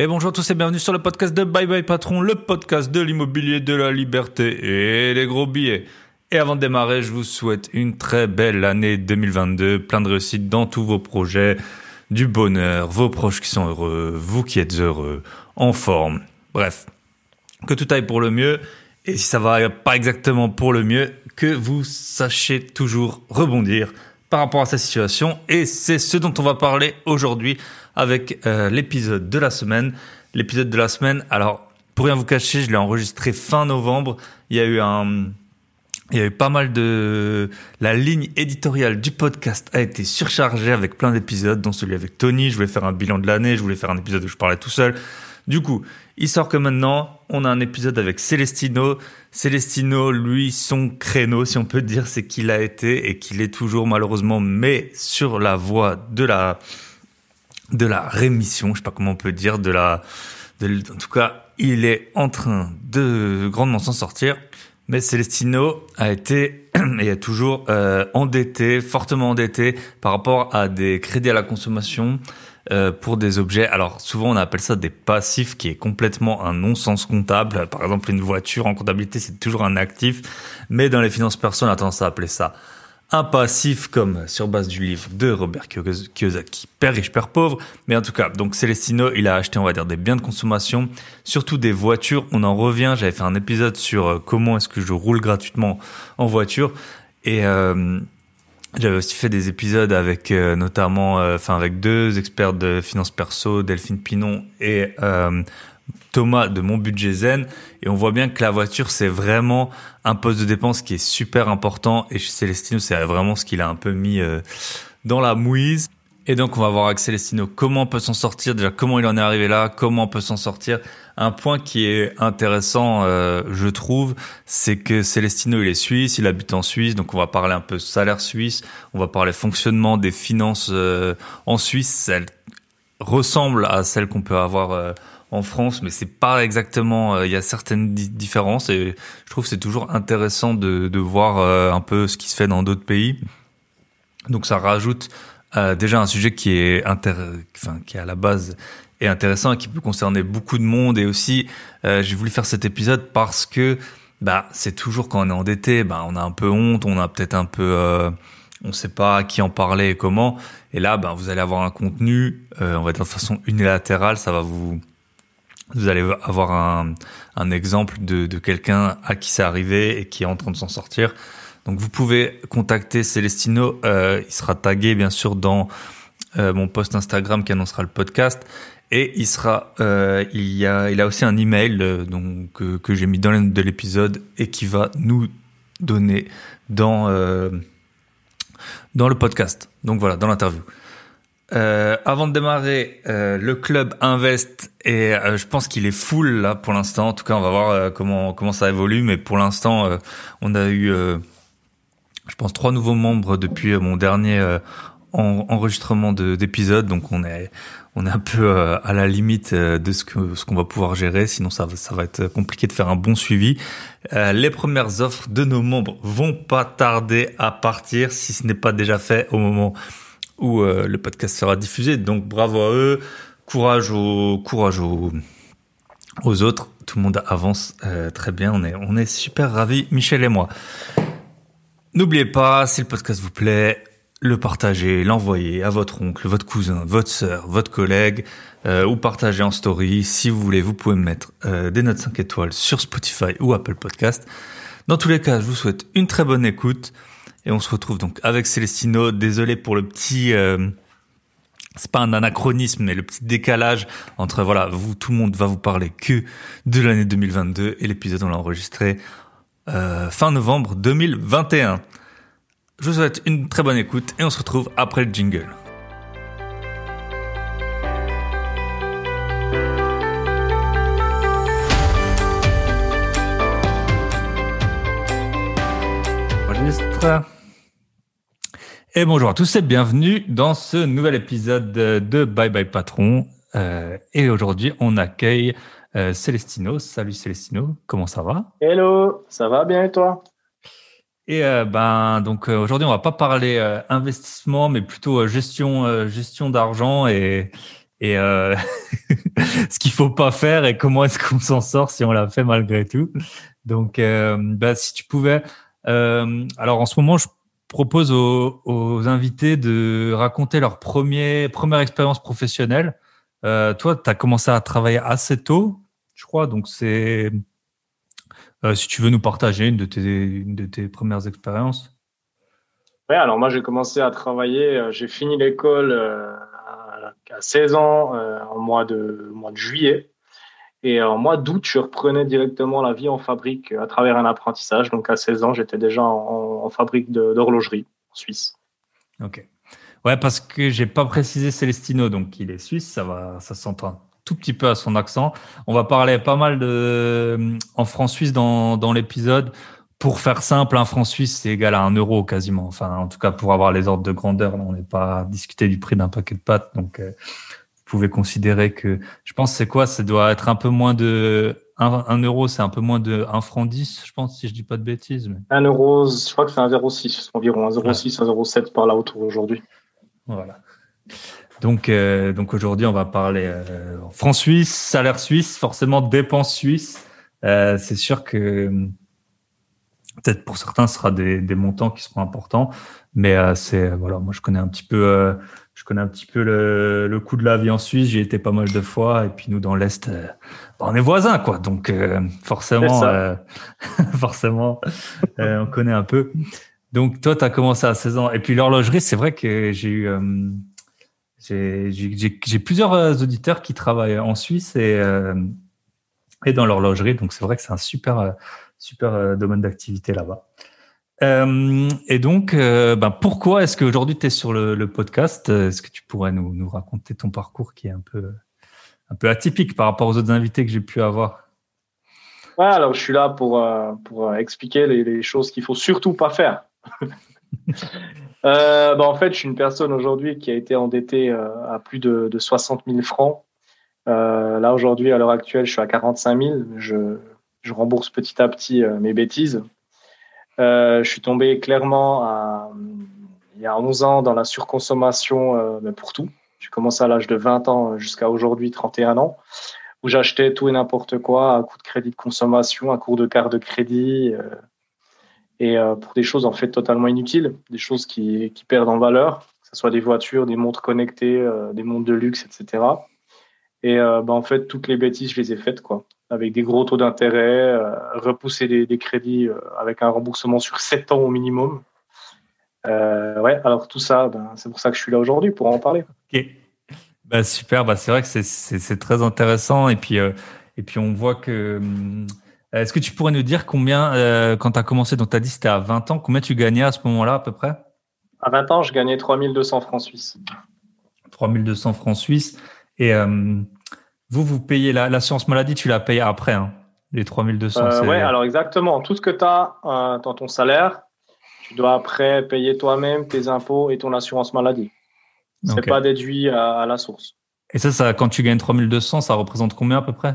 Et bonjour à tous et bienvenue sur le podcast de Bye Bye Patron, le podcast de l'immobilier, de la liberté et des gros billets. Et avant de démarrer, je vous souhaite une très belle année 2022, plein de réussite dans tous vos projets, du bonheur, vos proches qui sont heureux, vous qui êtes heureux, en forme. Bref, que tout aille pour le mieux. Et si ça va pas exactement pour le mieux, que vous sachiez toujours rebondir par rapport à cette situation. Et c'est ce dont on va parler aujourd'hui avec l'épisode de la semaine. L'épisode de la semaine, alors pour rien vous cacher, je l'ai enregistré fin novembre. Il y a eu pas mal de... La ligne éditoriale du podcast a été surchargée avec plein d'épisodes, dont celui avec Tony. Je voulais faire un bilan de l'année, je voulais faire un épisode où je parlais tout seul. Du coup, il sort que maintenant, on a un épisode avec Célestino. Célestino, lui, son créneau, si on peut dire, c'est qu'il a été et qu'il est toujours malheureusement, mais sur la voie de la rémission, je sais pas comment on peut dire, en tout cas, il est en train de grandement s'en sortir. Mais Célestino a été et est toujours endetté, fortement endetté par rapport à des crédits à la consommation pour des objets. Alors souvent on appelle ça des passifs, qui est complètement un non-sens comptable. Par exemple, une voiture en comptabilité, c'est toujours un actif, mais dans les finances perso, on a tendance à appeler ça un passif, comme sur base du livre de Robert Kiyosaki, Père riche, Père pauvre. Mais en tout cas, donc Célestino, il a acheté, on va dire, des biens de consommation, surtout des voitures. On en revient, j'avais fait un épisode sur comment est-ce que je roule gratuitement en voiture. Et j'avais aussi fait des épisodes avec notamment, avec deux experts de finances perso, Delphine Pinon et Thomas de Mon Budget Zen, et on voit bien que la voiture, c'est vraiment un poste de dépense qui est super important, et chez Célestino, c'est vraiment ce qu'il a un peu mis dans la mouise. Et donc, on va voir avec Célestino comment on peut s'en sortir, déjà comment il en est arrivé là, comment on peut s'en sortir. Un point qui est intéressant, je trouve, c'est que Célestino, il est suisse, il habite en Suisse, donc on va parler un peu salaire suisse, on va parler fonctionnement des finances en Suisse. Elle ressemble à celle qu'on peut avoir en France, mais c'est pas exactement, il y a certaines différences, et je trouve que c'est toujours intéressant de voir un peu ce qui se fait dans d'autres pays. Donc ça rajoute déjà un sujet qui est qui à la base est intéressant et qui peut concerner beaucoup de monde. Et aussi j'ai voulu faire cet épisode parce que c'est toujours quand on est endetté, on a un peu honte, on a peut-être un peu on sait pas à qui en parler et comment, et là vous allez avoir un contenu on va dire de façon unilatérale, vous allez avoir un exemple de quelqu'un à qui c'est arrivé et qui est en train de s'en sortir. Donc vous pouvez contacter Célestino, il sera tagué bien sûr dans mon post Instagram qui annoncera le podcast, et il a aussi un email que j'ai mis dans de l'épisode et qui va nous donner dans le podcast. Donc voilà, dans l'interview. Avant de démarrer, le club Invest, et je pense qu'il est full là pour l'instant. En tout cas, on va voir comment ça évolue, mais pour l'instant, on a eu, je pense, 3 nouveaux membres depuis mon dernier enregistrement d'épisode. Donc on est un peu à la limite de ce qu'on va pouvoir gérer. Sinon, ça va être compliqué de faire un bon suivi. Les premières offres de nos membres vont pas tarder à partir, si ce n'est pas déjà fait au moment où le podcast sera diffusé. Donc bravo à eux, courage aux autres. Tout le monde avance très bien, on est super ravis, Michel et moi. N'oubliez pas, si le podcast vous plaît, le partager, l'envoyer à votre oncle, votre cousin, votre sœur, votre collègue, ou partager en story. Si vous voulez, vous pouvez me mettre des notes 5 étoiles sur Spotify ou Apple Podcast. Dans tous les cas, je vous souhaite une très bonne écoute. Et on se retrouve donc avec Célestino. Désolé pour le petit, c'est pas un anachronisme, mais le petit décalage entre tout le monde va vous parler que de l'année 2022, et l'épisode on l'a enregistré fin novembre 2021. Je vous souhaite une très bonne écoute et on se retrouve après le jingle. Et bonjour à tous et bienvenue dans ce nouvel épisode de Bye Bye Patron. Et aujourd'hui, on accueille Célestino. Salut Célestino, comment ça va? Hello, ça va bien et toi? Et donc aujourd'hui, on va pas parler investissement, mais plutôt gestion d'argent et et ce qu'il faut pas faire et comment est-ce qu'on s'en sort si on l'a fait malgré tout. Donc, si tu pouvais, alors en ce moment, je propose aux invités de raconter leur première expérience professionnelle. Toi, tu as commencé à travailler assez tôt, je crois. Donc, si tu veux nous partager une de tes premières expériences. Ouais, alors moi, j'ai commencé à travailler. J'ai fini l'école à 16 ans en mois de juillet. Et en mois d'août, je reprenais directement la vie en fabrique à travers un apprentissage. Donc, à 16 ans, j'étais déjà en fabrique d'horlogerie en Suisse. Ok. Ouais, parce que j'ai pas précisé Celestino, donc il est suisse, ça s'entend un tout petit peu à son accent. On va parler pas mal en franc suisse dans l'épisode. Pour faire simple, un franc suisse, c'est égal à 1 euro quasiment. Enfin, en tout cas, pour avoir les ordres de grandeur, là, on n'est pas à discuter du prix d'un paquet de pâtes. Donc, vous pouvez considérer que, je pense, c'est quoi? Ça doit être un peu moins de 1 euro, c'est un peu moins de 1 franc 10, je pense, si je dis pas de bêtises. Mais... 1 euro, je crois que c'est 1,06, environ Ouais, 1,06, 1,07 par là autour aujourd'hui. voilà. Donc aujourd'hui, on va parler franc suisse, salaire suisse, forcément dépenses suisses. C'est sûr que peut-être pour certains, ce sera des montants qui seront importants, mais voilà, moi je connais un petit peu le coût de la vie en Suisse. J'y ai été pas mal de fois, et puis nous dans l'est, on est voisins quoi, donc C'est forcément, ça. forcément, on connaît un peu. Donc toi, tu as commencé à 16 ans, et puis l'horlogerie, c'est vrai que j'ai plusieurs auditeurs qui travaillent en Suisse et dans l'horlogerie, donc c'est vrai que c'est un super domaine d'activité là-bas. Et donc, pourquoi est-ce qu'aujourd'hui tu es sur le podcast? Est-ce que tu pourrais nous raconter ton parcours qui est un peu atypique par rapport aux autres invités que j'ai pu avoir? Ouais, alors je suis là pour expliquer les choses qu'il faut surtout pas faire. En fait, je suis une personne aujourd'hui qui a été endettée à plus de 60 000 francs. Là, aujourd'hui, à l'heure actuelle, je suis à 45 000. Je rembourse petit à petit mes bêtises. Je suis tombé clairement il y a 11 ans dans la surconsommation mais pour tout. J'ai commencé à l'âge de 20 ans jusqu'à aujourd'hui, 31 ans, où j'achetais tout et n'importe quoi à coût de crédit de consommation, à court de carte de crédit. Et pour des choses en fait totalement inutiles, des choses qui perdent en valeur, que ce soit des voitures, des montres connectées, des montres de luxe, etc. Et en fait, toutes les bêtises, je les ai faites, quoi, avec des gros taux d'intérêt, repousser des crédits avec un remboursement sur 7 ans au minimum. Ouais, alors tout ça, c'est pour ça que je suis là aujourd'hui, pour en parler. Ok. Super, c'est vrai que c'est très intéressant et puis on voit que est-ce que tu pourrais nous dire combien quand tu as commencé, donc tu as dit c'était à 20 ans, combien tu gagnais à ce moment-là à peu près? À 20 ans, je gagnais 3200 francs suisses. 3200 francs suisses et vous payez l'assurance maladie, tu la payes après hein, les 3200 Ouais, c'est alors exactement, tout ce que tu as dans ton salaire, tu dois après payer toi-même tes impôts et ton assurance maladie. C'est OK. pas déduit à la source. Et ça quand tu gagnes 3200, ça représente combien à peu près?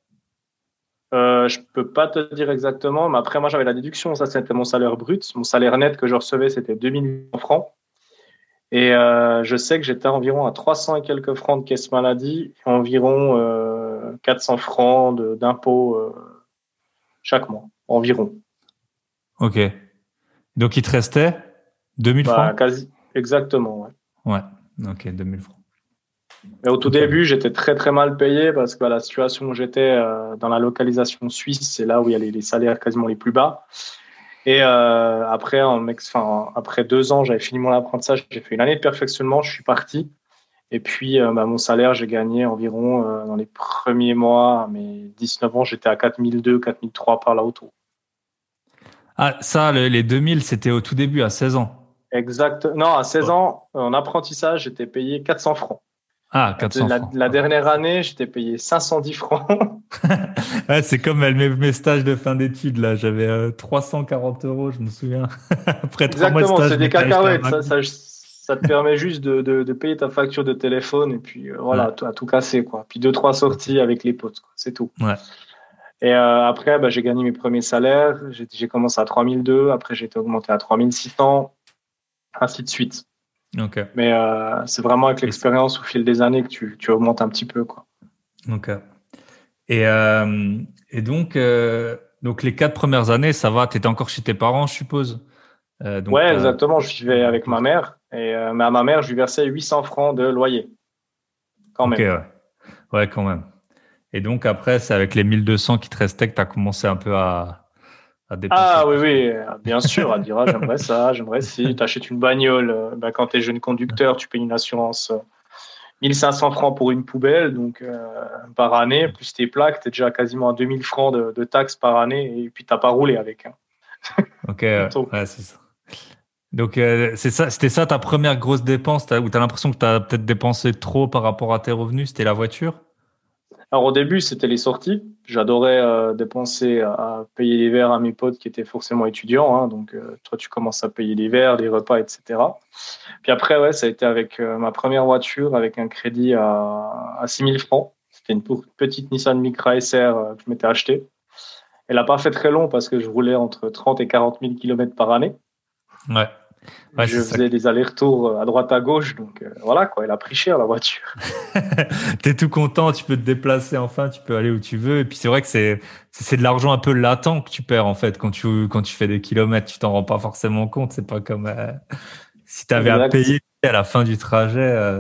Je peux pas te dire exactement, mais après, moi, j'avais la déduction. Ça, c'était mon salaire brut. Mon salaire net que je recevais, c'était 2 800 francs. Et je sais que j'étais environ à 300 et quelques francs de caisse maladie, et environ 400 francs d'impôts chaque mois, environ. OK. Donc il te restait 2000 francs? Quasi, exactement. Ouais. Ouais. OK, 2000 francs. Mais au tout OK. début, j'étais très très mal payé parce que la situation où j'étais dans la localisation suisse, c'est là où il y a les salaires quasiment les plus bas. Et après, après 2 ans, j'avais fini mon apprentissage, j'ai fait une année de perfectionnement, je suis parti. Et puis, mon salaire, j'ai gagné environ dans les premiers mois, à mes 19 ans, j'étais à 4002, 4003 par là autour. Ah, ça, les 2000, c'était au tout début, à 16 ans. Exact. Non, à 16 Oh. ans, en apprentissage, j'étais payé 400 francs. Ah, 400 francs. La Ouais. dernière année, j'étais payé 510 francs. Ouais, c'est comme mes stages de fin d'études, là. J'avais 340 euros, je me souviens. Après 3 mois de Exactement, stage, c'est je des m'étais acheté un cacahuètes. MacBook. Ça te permet juste de payer ta facture de téléphone et puis Ouais, voilà, à tout casser, quoi. Puis deux, trois sorties avec les potes, quoi. C'est tout. ouais. Et après, j'ai gagné mes premiers salaires. J'ai commencé à 3002. Après, j'ai été augmenté à 3600, ainsi de suite. Ok. Mais c'est vraiment avec l'expérience au fil des années que tu augmentes un petit peu, quoi. Ok. Et, euh, et donc les 4 premières années, ça va, tu étais encore chez tes parents, je suppose. Donc Ouais, t'as... exactement. Je vivais avec ma mère mais à ma mère, je lui versais 800 francs de loyer, quand Ok, même. ouais. Ouais, quand même. Et donc après, c'est avec les 1200 qui te restaient que tu as commencé un peu à dépenser Ah oui, plus. oui, bien sûr. À dire, ah, j'aimerais ça, j'aimerais si. Tu achètes une bagnole, quand tu es jeune conducteur, tu payes une assurance 1500 francs pour une poubelle, donc par année, plus tes plaques, tu es déjà quasiment à 2000 francs de taxes par année, et puis tu n'as pas roulé avec, hein. Ok, ouais, Donc, ouais, c'est ça. Donc c'est ça, c'était ça ta première grosse dépense où tu as l'impression que tu as peut-être dépensé trop par rapport à tes revenus, c'était la voiture? alors au début, c'était les sorties. J'adorais dépenser à payer les verres à mes potes qui étaient forcément étudiants, hein. Donc toi, tu commences à payer les verres, les repas, etc. Puis après, ouais, ça a été avec ma première voiture, avec un crédit à 6 000 francs. C'était une petite Nissan Micra SR que je m'étais acheté. Elle n'a pas fait très long parce que je roulais entre 30 et 40 000 kilomètres par année. Ouais, ouais, Je c'est ça. faisais des allers-retours à droite à gauche, donc voilà quoi. Elle a pris cher la voiture. T'es tout content, tu peux te déplacer enfin, tu peux aller où tu veux. Et puis c'est vrai que c'est de l'argent un peu latent que tu perds en fait quand tu fais des kilomètres, tu t'en rends pas forcément compte. C'est pas comme si tu avais à Exact, payer à la fin du trajet,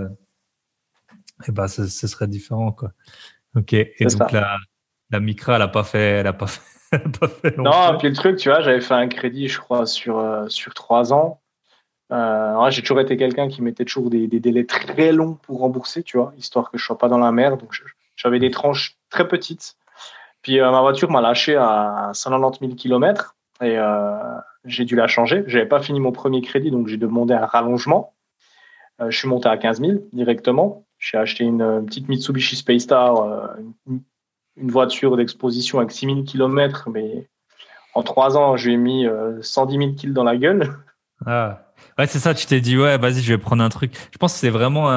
et ben ce serait différent quoi. Ok. Et c'est donc ça. la Micra, elle a pas fait, elle a pas fait long Non, feu. puis le truc, tu vois, j'avais fait un crédit, je crois, sur 3 ans. Ouais, j'ai toujours été quelqu'un qui mettait toujours des délais très longs pour rembourser, tu vois, histoire que je sois pas dans la merde. Donc j'avais des tranches très petites. Puis ma voiture m'a lâché à 190 000 kilomètres et j'ai dû la changer. J'avais pas fini mon premier crédit, donc j'ai demandé un rallongement. Je suis monté à 15 000 directement. J'ai acheté une petite Mitsubishi Space Star, une voiture d'exposition avec 6 000 kilomètres, mais en 3 ans, je lui ai mis 110 000 kills dans la gueule. Ah. Ouais, c'est ça, tu t'es dit, ouais, vas-y, je vais prendre un truc. Je pense que c'est vraiment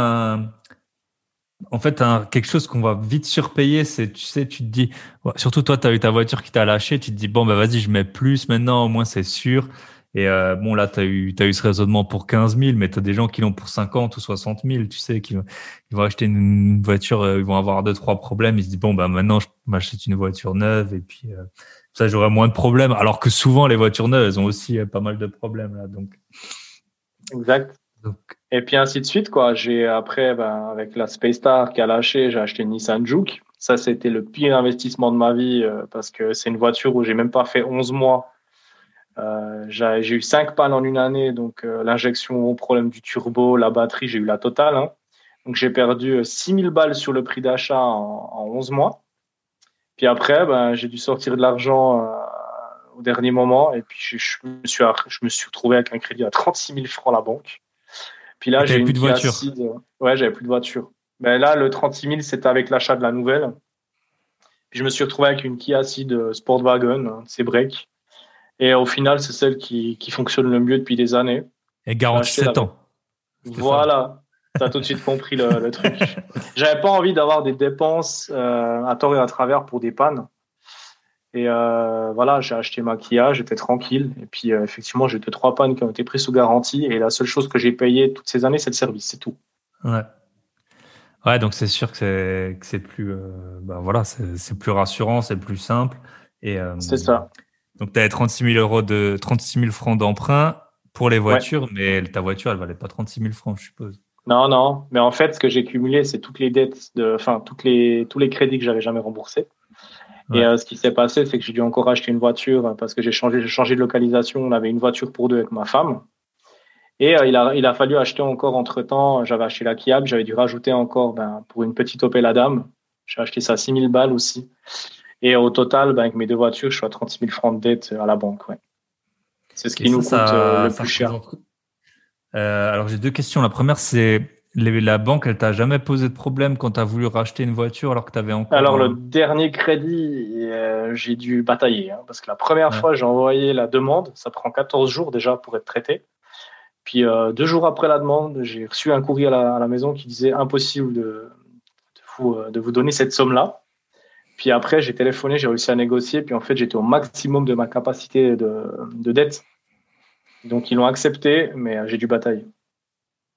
en fait, quelque chose qu'on va vite surpayer, c'est, tu sais, tu te dis, ouais, surtout toi, tu as eu ta voiture qui t'a lâché, tu te dis, bon, bah, vas-y, je mets plus maintenant, au moins, c'est sûr. Et bon, là, t'as eu ce raisonnement pour 15 000, mais tu as des gens qui l'ont pour 50 ou 60 000, tu sais, ils vont acheter une voiture, ils vont avoir deux, trois problèmes, ils se disent, bon, bah, maintenant, je m'achète une voiture neuve, et puis ça, j'aurai moins de problèmes. Alors que souvent, les voitures neuves, elles ont aussi pas mal de problèmes, là. Exact. Donc, Et puis ainsi de suite, quoi. J'ai après, avec la Space Star qui a lâché, j'ai acheté une Nissan Juke. Ça, c'était le pire investissement de ma vie parce que c'est une voiture où j'ai même pas fait 11 mois. J'ai eu 5 pannes en une année, donc l'injection, problème du turbo, la batterie, j'ai eu la totale, hein. Donc j'ai perdu 6 000 balles sur le prix d'achat en 11 mois. Puis après, j'ai dû sortir de l'argent au dernier moment et puis je me suis retrouvé avec un crédit à 36 000 francs à la banque. Puis et là, j'ai t'avais plus une de Kia voiture. Ceed. Ouais, j'avais plus de voiture. Mais là, le 36 000, c'était avec l'achat de la nouvelle. Puis je me suis retrouvé avec une Kia Ceed Sportwagon, hein, c'est break. Et au final, c'est celle qui fonctionne le mieux depuis des années. Et Je l'ai garantie acheté là 7 avec. ans. C'était ça. Voilà, tu as tout de suite compris le truc. J'avais pas envie d'avoir des dépenses à tort et à travers pour des pannes. Et voilà, j'ai acheté ma Kia, j'étais tranquille. Et puis effectivement, j'ai 2, 3 pannes qui ont été prises sous garantie. Et la seule chose que j'ai payée toutes ces années, c'est le service, c'est tout. Ouais. Ouais, donc c'est sûr que c'est plus bah voilà, c'est plus rassurant, c'est plus simple. Et C'est ça. donc tu avais 36 000 francs d'emprunt pour les Ouais. voitures, mais ta voiture, elle valait pas 36 000 francs, je suppose. Non, non. Mais en fait, ce que j'ai cumulé, c'est toutes les dettes enfin, tous les crédits que j'avais jamais remboursés. Et Ouais. ce qui s'est passé, c'est que j'ai dû encore acheter une voiture parce que j'ai changé de localisation. On avait une voiture pour deux avec ma femme. Et il a fallu acheter encore entre-temps. J'avais acheté la Kia, j'avais dû rajouter encore pour une petite Opel Adam. J'ai acheté ça à 6 000 balles aussi. Et au total, avec mes deux voitures, je suis à 36 000 francs de dette à la banque. Ouais. C'est ce Et qui nous coûte le ça plus cher. représente. Alors j'ai deux questions. La première, c'est la banque, elle t'a jamais posé de problème quand tu as voulu racheter une voiture alors que tu avais encore Alors, le un. dernier crédit, j'ai dû batailler, hein, parce que la première Ouais. fois, j'ai envoyé la demande. Ça prend 14 jours déjà pour être traité. Puis, 2 jours après la demande, j'ai reçu un courrier à la maison qui disait impossible de vous donner cette somme-là. Puis après, j'ai téléphoné, j'ai réussi à négocier. Puis en fait, j'étais au maximum de ma capacité de dette. Donc, ils l'ont accepté, mais j'ai dû batailler.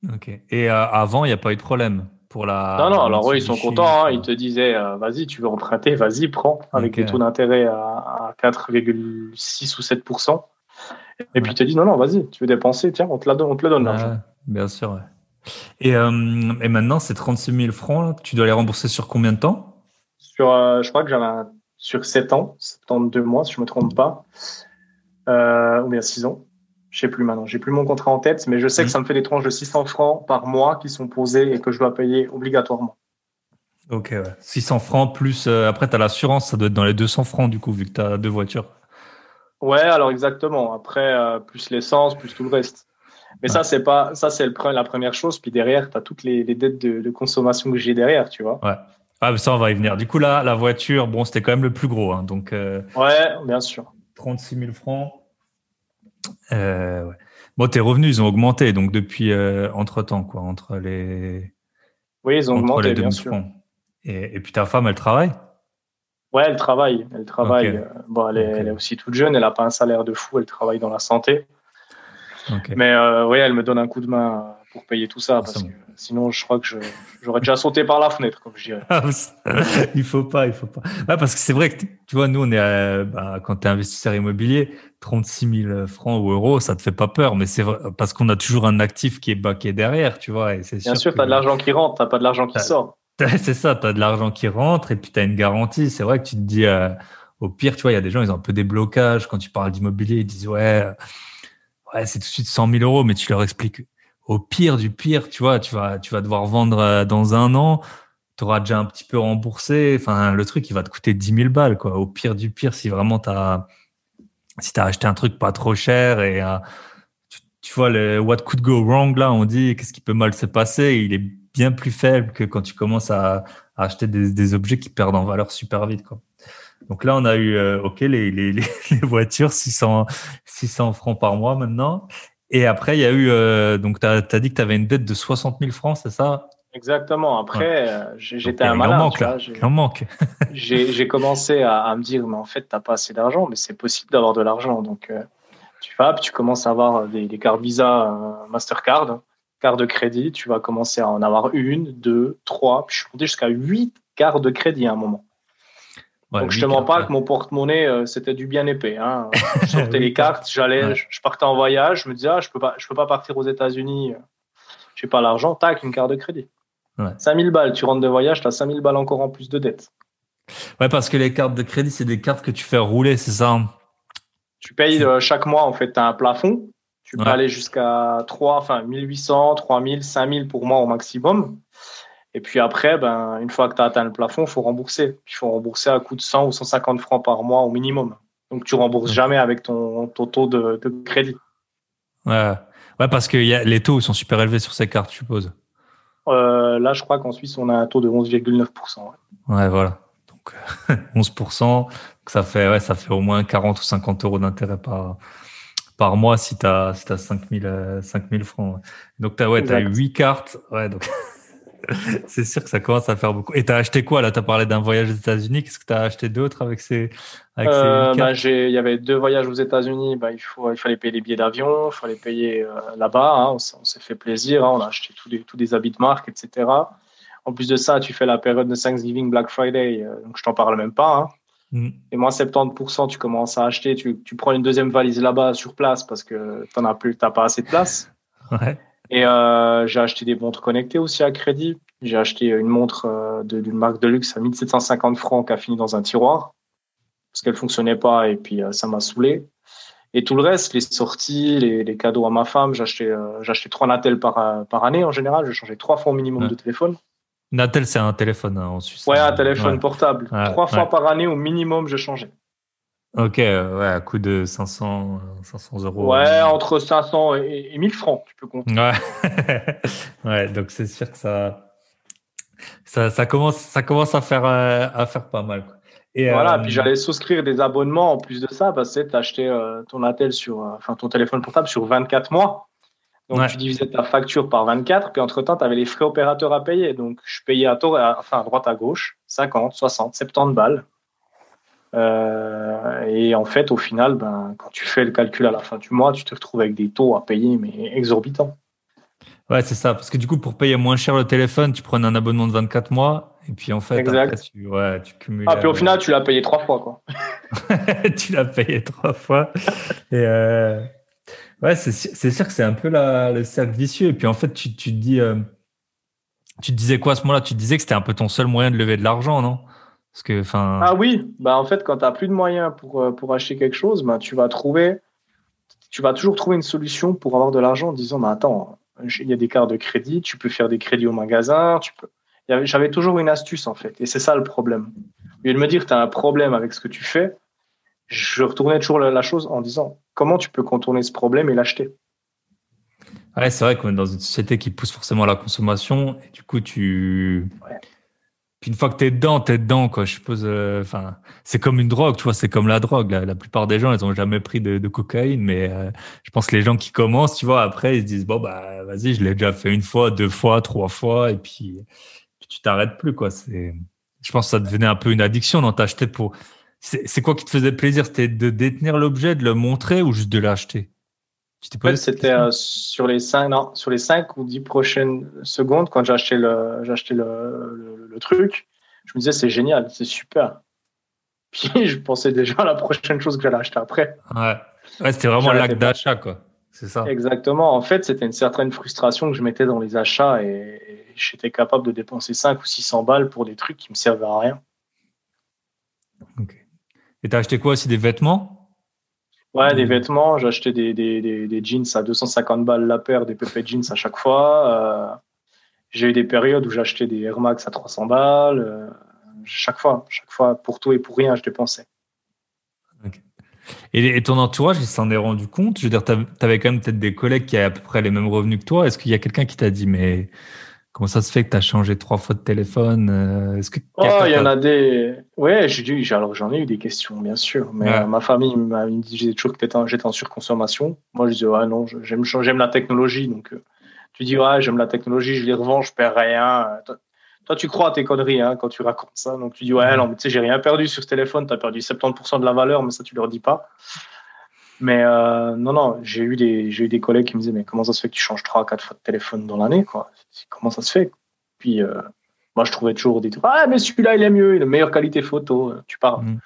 Ok. Et avant, il n'y a pas eu de problème pour Non, non, la alors eux, ils sont Mitsubishi, contents, hein. Ils quoi. te disaient, vas-y, tu veux emprunter, vas-y, prends, avec Ok. des taux d'intérêt à 4,6 ou 7%. Et puis, Ouais. ils te disent, non, non, vas-y, tu veux dépenser, tiens, on te le donne, l'argent. Ouais, bien sûr. Ouais. Et maintenant, ces 36 000 francs, là, tu dois les rembourser sur combien de temps? Je crois que sur 7 ans, 72 mois, si je me trompe pas, ou bien 6 ans. Je sais plus maintenant, j'ai plus mon contrat en tête, mais je sais que Hmm. ça me fait des tranches de 600 francs par mois qui sont posées et que je dois payer obligatoirement. Ok, ouais. 600 francs plus, après, tu as l'assurance, ça doit être dans les 200 francs, du coup, vu que tu as deux voitures. Ouais, alors exactement. Après, plus l'essence, plus tout le reste. Mais Ouais. ça, c'est la première chose. Puis derrière, tu as toutes les dettes de consommation que j'ai derrière, tu vois. Ouais. Ah, mais ça, on va y venir. Du coup, là, la voiture, bon, c'était quand même le plus gros, hein, donc, Ouais, bien sûr. 36 000 francs. Ouais. Bon, tes revenus, ils ont augmenté, donc depuis, entre-temps, quoi, Oui, ils ont entre les augmenté, bien 2000 sûr. francs. Et puis ta femme, elle travaille? Ouais, elle travaille. Elle Ok, travaille. Bon, ok, elle est aussi toute jeune. Elle n'a pas un salaire de fou. Elle travaille dans la santé. ok, Mais oui, elle me donne un coup de main pour payer tout ça parce que forcément. sinon, je crois que j'aurais déjà sauté par la fenêtre, comme je dirais. Il faut pas, il faut pas. Ouais, parce que c'est vrai que tu vois, nous, on est, quand tu es investisseur immobilier, 36 000 francs ou euros, ça te fait pas peur, mais c'est vrai, parce qu'on a toujours un actif qui est backé derrière, tu vois, et c'est Bien sûr sûr, tu as de que l'argent qui rentre, tu pas de l'argent qui t'as- sort. c'est ça, tu as de l'argent qui rentre et puis tu as une garantie. C'est vrai que tu te dis, au pire, tu vois, il y a des gens, ils ont un peu des blocages quand tu parles d'immobilier, ils disent, ouais, c'est tout de suite 100 000 euros, mais tu leur expliques, au pire du pire, tu vois, tu vas devoir vendre dans un an, tu auras déjà un petit peu remboursé. Enfin, le truc, il va te coûter 10 000 balles, quoi. Au pire du pire, si t'as acheté un truc pas trop cher et tu vois, le what could go wrong, là, on dit, qu'est-ce qui peut mal se passer, il est bien plus faible que quand tu commences à acheter des objets qui perdent en valeur super vite, quoi. Donc là, on a eu, OK, les voitures, 600 francs par mois maintenant. Et après, il y a eu, donc tu as dit que tu avais une dette de 60 000 francs, c'est ça? Exactement. Ouais. Après, Donc j'étais un il en malin, manque tu vois. là. Il en manque. J'ai commencé à me dire, mais en fait, t'as pas assez d'argent, mais c'est possible d'avoir de l'argent. Donc, tu vas, puis tu commences à avoir des cartes Visa, Mastercard, carte de crédit. Tu vas commencer à en avoir une, deux, trois, puis je suis monté jusqu'à 8 cartes de crédit à un moment. Ouais, Donc, je te 8 mens cartes. pas Ouais. que mon porte-monnaie, c'était du bien épais, hein. Je sortais les 8 cartes. cartes, Ouais. je partais en voyage, je me disais, je peux pas partir aux États-Unis, j'ai pas l'argent, tac, une carte de crédit. Ouais. 5 000 balles, tu rentres de voyage, tu as 5 000 balles encore en plus de dette. Ouais, parce que les cartes de crédit, c'est des cartes que tu fais rouler, c'est ça? Hein. Tu payes chaque mois, en fait, tu as un plafond. Tu peux Ouais. aller jusqu'à 1800, 3000, 5000 pour moi au maximum. Et puis après, ben, une fois que tu as atteint le plafond, il faut rembourser. Il faut rembourser à coût de 100 ou 150 francs par mois au minimum. Donc, tu rembourses Ok. jamais avec ton taux de crédit. Ouais. Ouais, parce que les taux sont super élevés sur ces cartes, je suppose. Là, je crois qu'en Suisse, on a un taux de 11,9%. Ouais. Ouais, voilà. Donc, 11%, donc ça fait au moins 40 ou 50 euros d'intérêt par mois si t'as 5 000 francs. Ouais. Donc, t'as eu Exact. 8 cartes. Ouais, donc, c'est sûr que ça commence à faire beaucoup. Et t'as acheté quoi, là? T'as parlé d'un voyage aux États-Unis. Qu'est-ce que t'as acheté d'autre avec ces 8 Ben, cartes? il y avait 2 voyages aux États-Unis. Ben, il fallait payer les billets d'avion, il fallait payer là-bas. Hein. On s'est fait plaisir. Hein. On a acheté tous des habits de marque, etc. En plus de ça, tu fais la période de Thanksgiving, Black Friday, donc je t'en parle même pas. Hein. Hmm. Et moi, 70%, tu commences à acheter. Tu prends une deuxième valise là-bas sur place parce que t'as pas assez de place. Ouais. Et j'ai acheté des montres connectées aussi à crédit. J'ai acheté une montre d'une marque de luxe à 1750 francs qui a fini dans un tiroir parce qu'elle fonctionnait pas et puis ça m'a saoulé. Et tout le reste, les sorties, les cadeaux à ma femme, j'ai acheté 3 Natel par année en général. Je changeais 3 fois au minimum Ouais. de téléphone. Natel, c'est un téléphone hein, en Suisse. Ouais, Hein. un Ouais. téléphone portable. Ouais. 3 fois Ouais. par année au minimum, je changeais. Ok, ouais, à coût de 500 euros Ouais, minimum. entre 500 et 1000 francs, tu peux compter. Ouais. Ouais, donc c'est sûr que ça commence à faire pas mal, quoi. Et Voilà, puis j'allais souscrire des abonnements en plus de ça, parce que tu acheté ton Natel enfin ton téléphone portable sur 24 mois. Donc ouais, tu divisais ta facture par 24, puis entre-temps, tu avais les frais opérateurs à payer. Donc je payais à droite à gauche, 50, 60, 70 balles. Et en fait, au final, ben, quand tu fais le calcul à la fin du mois, tu te retrouves avec des taux à payer, mais exorbitants. Ouais, c'est ça. Parce que du coup, pour payer moins cher le téléphone, tu prenais un abonnement de 24 mois. Et puis, en fait, après, Exact. tu Ah, cumulais puis au avec. final, tu l'as payé 3 fois, quoi. Tu l'as payé 3 fois. Et ouais, c'est sûr que c'est un peu le cercle vicieux. Et puis, en fait, tu te dis, tu te disais quoi à ce moment-là? Tu te disais que c'était un peu ton seul moyen de lever de l'argent, non? Parce que, enfin, Ah oui, bah en fait, quand tu n'as plus de moyens pour acheter quelque chose, bah, tu vas toujours trouver une solution pour avoir de l'argent en disant, mais attends, il y a des cartes de crédit, tu peux faire des crédits au magasin, tu peux. J'avais toujours une astuce en fait, et c'est ça le problème. Au lieu de me dire, tu as un problème avec ce que tu fais, je retournais toujours la chose en disant, comment tu peux contourner ce problème et l'acheter? ouais, c'est vrai qu'on est dans une société qui pousse forcément à la consommation. Et du coup, Ouais. puis une fois que t'es dedans, quoi. Je suppose, enfin, c'est comme une drogue, tu vois, c'est comme la drogue. La plupart des gens, ils ont jamais pris de cocaïne, mais je pense que les gens qui commencent, tu vois, après, ils se disent, bon, bah, vas-y, je l'ai déjà fait une fois, deux fois, trois fois, et puis tu t'arrêtes plus, quoi. Je pense que ça devenait un peu une addiction, non? T'achetais pour, c'est quoi qui te faisait plaisir? C'était de détenir l'objet, de le montrer ou juste de l'acheter? Tu t'es En posé fait, cette c'était question? sur les 5, non, sur les 5 ou 10 prochaines secondes, quand j'ai acheté le truc, je me disais, c'est génial, c'est super. Puis je pensais déjà à la prochaine chose que j'allais acheter après. Ouais. Ouais, c'était vraiment J'arrêtais l'acte pas. d'achat, quoi. C'est ça. Exactement. En fait, c'était une certaine frustration que je mettais dans les achats et j'étais capable de dépenser 5 ou 600 balles pour des trucs qui me servaient à rien. Ok. Et t'as acheté quoi aussi, des vêtements? Ouais, des Ou- vêtements, j'achetais des jeans à 250 balles la paire, des pépés jeans à chaque fois. J'ai eu des périodes où j'achetais des Air Max à 300 balles. Chaque fois, pour tout et pour rien, je dépensais. Ok. Et ton entourage, il s'en est rendu compte? Je veux dire, t'avais quand même peut-être des collègues qui avaient à peu près les mêmes revenus que toi. Est-ce qu'il y a quelqu'un qui t'a dit, mais comment ça se fait que t'as changé trois fois de téléphone? Est-ce que Oh, quelqu'un il y en t'a... a des. Ouais, alors j'en ai eu des questions, bien sûr. Mais Ouais. ma famille il me disait toujours que j'étais en surconsommation. Moi, je disais, ouais, non, j'aime la technologie. Donc, tu dis, ouais, j'aime la technologie, je les revends, je perds rien. Toi, tu crois à tes conneries hein, quand tu racontes ça. Donc, tu dis, ouais, non, mais tu sais, j'ai rien perdu sur ce téléphone. Tu as perdu 70% de la valeur, mais ça, tu leur dis pas. Mais non, non, j'ai eu des collègues qui me disaient, mais comment ça se fait que tu changes 3 à 4 fois de téléphone dans l'année, quoi? Comment ça se fait? Puis, moi, je trouvais toujours des trucs. Ah, mais celui-là, il est mieux, il a une meilleure qualité photo. Tu parles. Mm.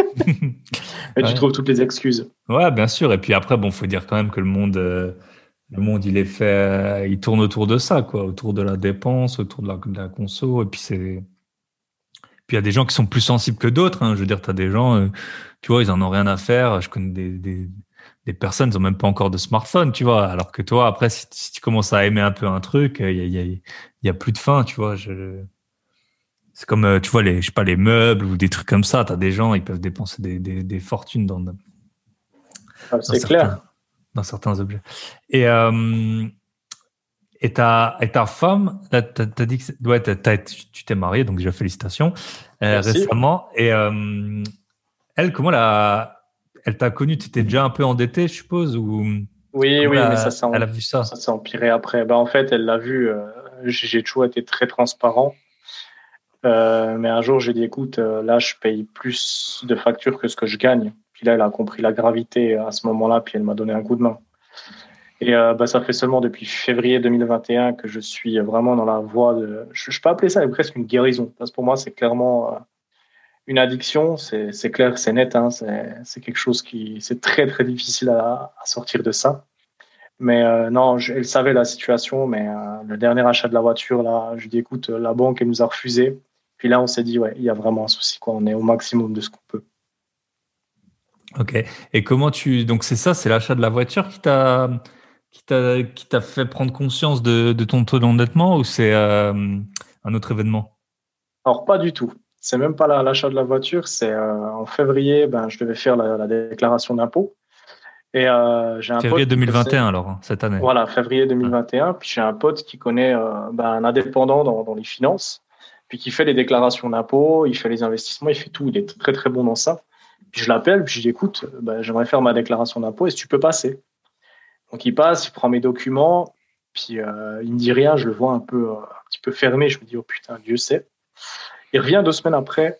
Et tu Ouais. trouves toutes les excuses. Ouais, bien sûr. Et puis après, bon, faut dire quand même que le monde, il est fait, il tourne autour de ça, quoi, autour de la dépense, autour de la conso. Et puis il y a des gens qui sont plus sensibles que d'autres, hein. Je veux dire, tu as des gens, tu vois, ils en ont rien à faire. Je connais des personnes, ils ont même pas encore de smartphone, tu vois. Alors que toi, après, si tu commences à aimer un peu un truc, il y a plus de fin, tu vois. C'est comme, tu vois, je sais pas, les meubles ou des trucs comme ça. Tu as des gens, ils peuvent dépenser des fortunes dans C'est certains, clair. dans certains objets. Et, euh, et ta femme, là, t'as dit que ouais, tu t'es marié, donc déjà félicitations, Merci. récemment. Et elle, elle t'a connu, tu étais déjà un peu endetté, je suppose, ou Oui, comment oui, mais elle a vu ça? ça s'est empiré après. Bah, en fait, elle l'a vu. J'ai toujours été très transparent. Mais un jour, j'ai dit, écoute, là, je paye plus de factures que ce que je gagne. Puis là, elle a compris la gravité à ce moment-là, puis elle m'a donné un coup de main. Et bah, ça fait seulement depuis février 2021 que je suis vraiment dans la voie de. Je peux appeler ça presque une guérison. Parce que pour moi, c'est clairement une addiction. C'est clair, c'est net. Hein, c'est quelque chose qui. C'est très, très difficile à sortir de ça. Mais non, elle savait la situation. Mais le dernier achat de la voiture, là, je dis, écoute, la banque, elle nous a refusé. Puis là, on s'est dit, ouais, il y a vraiment un souci, quoi. On est au maximum de ce qu'on peut. Ok. Et donc c'est ça, c'est l'achat de la voiture qui t'a fait prendre conscience de ton taux d'endettement ou c'est un autre événement? Alors, pas du tout. C'est même pas l'achat de la voiture. C'est en février, ben, je devais faire la déclaration d'impôt. Et j'ai un Février pote qui connaît, 2021 alors, hein, cette année. voilà, février Ouais. 2021. Puis j'ai un pote qui connaît ben, un indépendant dans les finances, puis qui fait les déclarations d'impôt, il fait les investissements, il fait tout. Il est très, très bon dans ça. Puis je l'appelle, puis je dis, écoute, ben, j'aimerais faire ma déclaration d'impôt, est-ce que tu peux passer? Donc il passe, il prend mes documents, puis il me dit rien, je le vois un petit peu fermé, je me dis, oh putain, Dieu sait. Il revient 2 semaines après,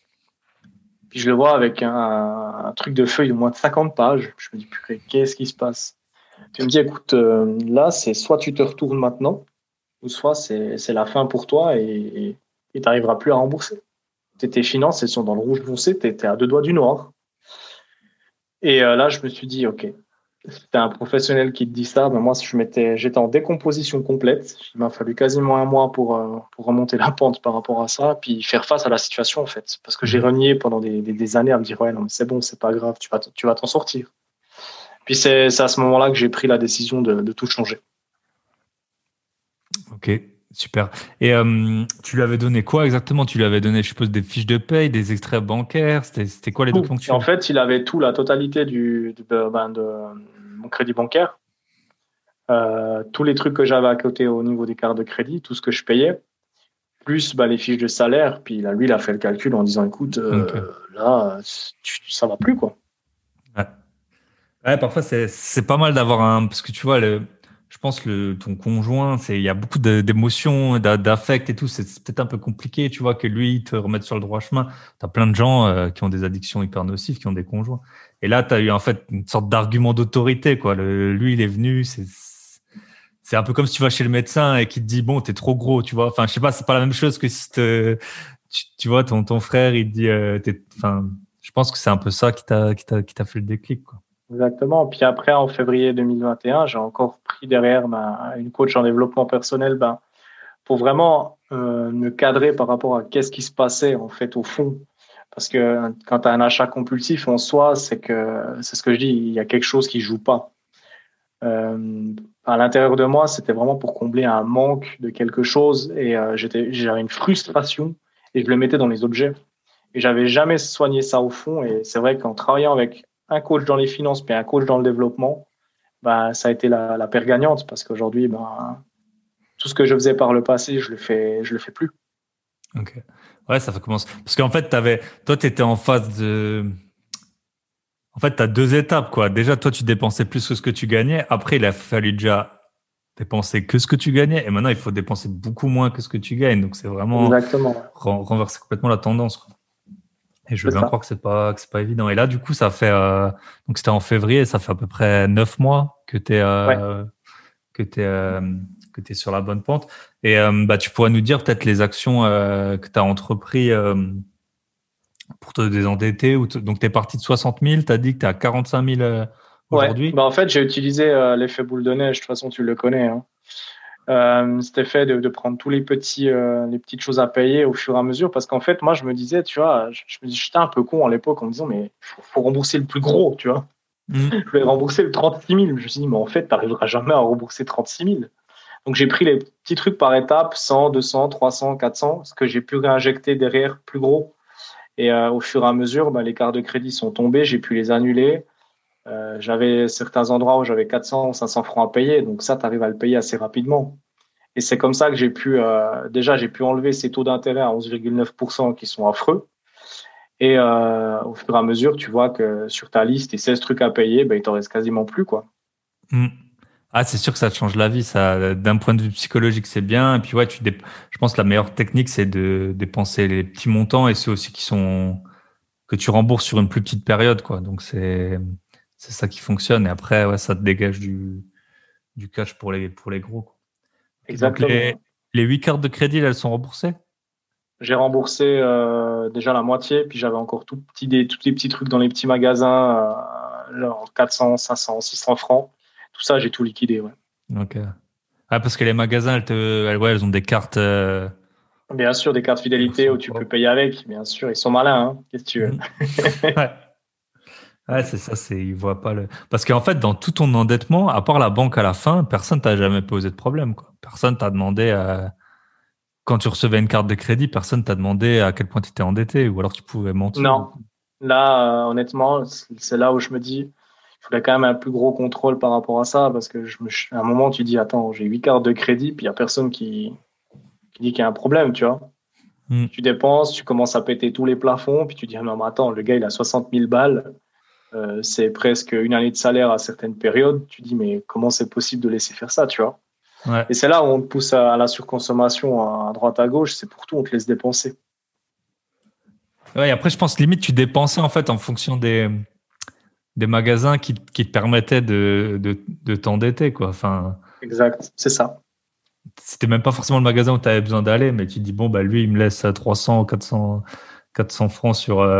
puis je le vois avec un truc de feuille de moins de 50 pages. Je me dis, purée, qu'est-ce qui se passe? Tu me dis, écoute, là, c'est soit tu te retournes maintenant, ou soit c'est la fin pour toi et tu n'arriveras plus à rembourser. Tes finances, elles sont dans le rouge foncé, tu étais à deux doigts du noir. Et là, je me suis dit, OK, c'était un professionnel qui te dit ça. Ben moi, j'étais en décomposition complète. Il m'a fallu quasiment un mois pour remonter la pente par rapport à ça, puis faire face à la situation, en fait. Parce que j'ai renié pendant des années à me dire, ouais, non, mais c'est bon, c'est pas grave, tu vas t'en sortir. Puis c'est à ce moment-là que j'ai pris la décision de tout changer. Ok, super. Et tu lui avais donné quoi exactement? Tu lui avais donné, je suppose, des fiches de paye, des extraits bancaires. C'était quoi les Tout. documents que Et tu en lui... fait, il avait tout, la totalité de mon crédit bancaire, tous les trucs que j'avais à côté au niveau des cartes de crédit, tout ce que je payais, plus les fiches de salaire. Puis là, lui, il a fait le calcul en disant, écoute, Ok. là, ça va plus, quoi. Ouais. Ouais, parfois c'est pas mal d'avoir un parce que tu vois je pense ton conjoint il y a beaucoup d'émotions d'affect et tout c'est peut-être un peu compliqué tu vois que lui te remette sur le droit chemin. T'as plein de gens qui ont des addictions hyper nocives qui ont des conjoints et là t'as eu en fait une sorte d'argument d'autorité quoi. Lui il est venu c'est un peu comme si tu vas chez le médecin et qu'il te dit bon t'es trop gros tu vois, enfin je sais pas, c'est pas la même chose que si tu vois ton frère il te dit enfin je pense que c'est un peu ça qui t'a fait le déclic quoi. Exactement. Puis après, en février 2021, j'ai encore pris derrière une coach en développement personnel pour vraiment me cadrer par rapport à qu'est-ce qui se passait en fait au fond. Parce que quand tu as un achat compulsif en soi, c'est ce que je dis, il y a quelque chose qui joue pas. À l'intérieur de moi, c'était vraiment pour combler un manque de quelque chose et j'avais une frustration et je le mettais dans les objets. Et j'avais jamais soigné ça au fond. Et c'est vrai qu'en travaillant avec un coach dans les finances puis un coach dans le développement, ça a été la paire gagnante parce qu'aujourd'hui, tout ce que je faisais par le passé, je le fais plus. Ok. Ouais, ça fait commencer. Parce qu'en fait, toi, tu étais en phase de. En fait, tu as deux étapes, quoi. Déjà, toi, tu dépensais plus que ce que tu gagnais. Après, il a fallu déjà dépenser que ce que tu gagnais. Et maintenant, il faut dépenser beaucoup moins que ce que tu gagnes. Donc, c'est vraiment Exactement. Ouais. renverser complètement la tendance, quoi. Et je veux C'est bien ça. croire que c'est pas évident. Et là, du coup, ça fait. Donc, c'était en février. Ça fait à peu près 9 mois Ouais. que tu es, que t'es sur la bonne pente. Et tu pourrais nous dire peut-être les actions que tu as entrepris pour te désendetter. Donc, tu es parti de 60 000, tu as dit que tu es à 45 000 Ouais. aujourd'hui. En fait, j'ai utilisé l'effet boule de neige. De toute façon, tu le connais. Hein. Cet effet de prendre tous les petites choses à payer au fur et à mesure. Parce qu'en fait, moi, je me disais, tu vois, je me dis, j'étais un peu con à l'époque en me disant, mais faut rembourser le plus gros, tu vois. Mm. Je voulais rembourser le 36 000. Je me suis dit, mais en fait, tu n'arriveras jamais à rembourser 36 000. Donc, j'ai pris les petits trucs par étapes, 100, 200, 300, 400, ce que j'ai pu réinjecter derrière plus gros. Et au fur et à mesure, les cartes de crédit sont tombées, j'ai pu les annuler. J'avais certains endroits où j'avais 400 ou 500 francs à payer. Donc, ça, tu arrives à le payer assez rapidement. Et c'est comme ça que j'ai pu enlever ces taux d'intérêt à 11,9% qui sont affreux. Et au fur et à mesure, tu vois que sur ta liste, tes 16 trucs à payer, il t'en reste quasiment plus, quoi. Mm. Ah, c'est sûr que ça te change la vie. Ça, d'un point de vue psychologique, c'est bien. Et puis, ouais, je pense que la meilleure technique, c'est de dépenser les petits montants et ceux aussi que tu rembourses sur une plus petite période, quoi. Donc, c'est ça qui fonctionne. Et après, ouais, ça te dégage du cash pour les gros, quoi. Ok, donc, Exactement. les 8 cartes de crédit, là, elles sont remboursées? J'ai remboursé déjà la moitié, puis j'avais encore tous les petits trucs dans les petits magasins, genre 400, 500, 600 francs. Tout ça, j'ai tout liquidé. Ouais. Ok. Ah, parce que les magasins, ouais, elles ont des cartes, Bien sûr, des cartes qui fidélité où sont tu peux propres. payer avec. Bien sûr, ils sont malins. Hein. Qu'est-ce que tu veux? Mhm. Ouais. Ouais, c'est ça, ils voient pas le. Parce qu'en fait, dans tout ton endettement, à part la banque à la fin, personne t'a jamais posé de problème, quoi. Personne t'a demandé, quand tu recevais une carte de crédit, personne t'a demandé à quel point tu étais endetté, ou alors tu pouvais mentir. Non. Là, honnêtement, c'est là où je me dis, il faudrait quand même un plus gros contrôle par rapport à ça, parce que à un moment, tu dis, attends, j'ai 8 cartes de crédit, puis il n'y a personne qui dit qu'il y a un problème, tu vois. Mm. Tu dépenses, tu commences à péter tous les plafonds, puis tu dis, non, mais attends, le gars, il a 60 000 balles, c'est presque une année de salaire à certaines périodes. Tu dis, mais comment c'est possible de laisser faire ça, tu vois? Ouais. Et c'est là où on te pousse à la surconsommation à droite à gauche, c'est pour tout, on te laisse dépenser. Ouais, et après, je pense limite tu dépensais en fait en fonction des magasins qui te permettaient de t'endetter, quoi. Enfin, Exact, c'est ça. c'était même pas forcément le magasin où tu avais besoin d'aller, mais tu te dis, bon, bah, lui, il me laisse 300, 400 francs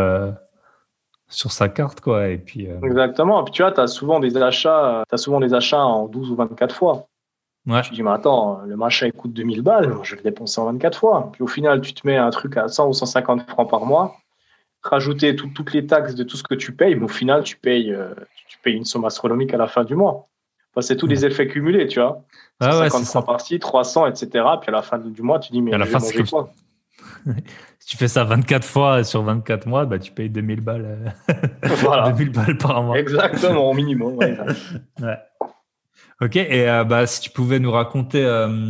sur sa carte, quoi. Et puis, Exactement. Et puis tu vois, tu as souvent des achats, en 12 ou 24 fois. ouais. Tu dis, mais attends, le machin il coûte 2000 balles, je vais le dépenser en 24 fois. Puis au final, tu te mets un truc à 100 ou 150 francs par mois, rajouter toutes les taxes de tout ce que tu payes, mais au final, tu payes une somme astronomique à la fin du mois. Enfin, c'est tous des effets cumulés, tu vois. Ah ouais, 150 c'est francs ça. par-ci, 300, etc. Puis à la fin du mois, tu dis, Et à mais la je vais fin, c'est manger comme ça. quoi? Si tu fais ça 24 fois sur 24 mois, bah, tu payes 2000 balles, Voilà, 2000 balles par mois. exactement, au minimum. Ouais, exact. Ouais. Ok, et bah, si tu pouvais nous raconter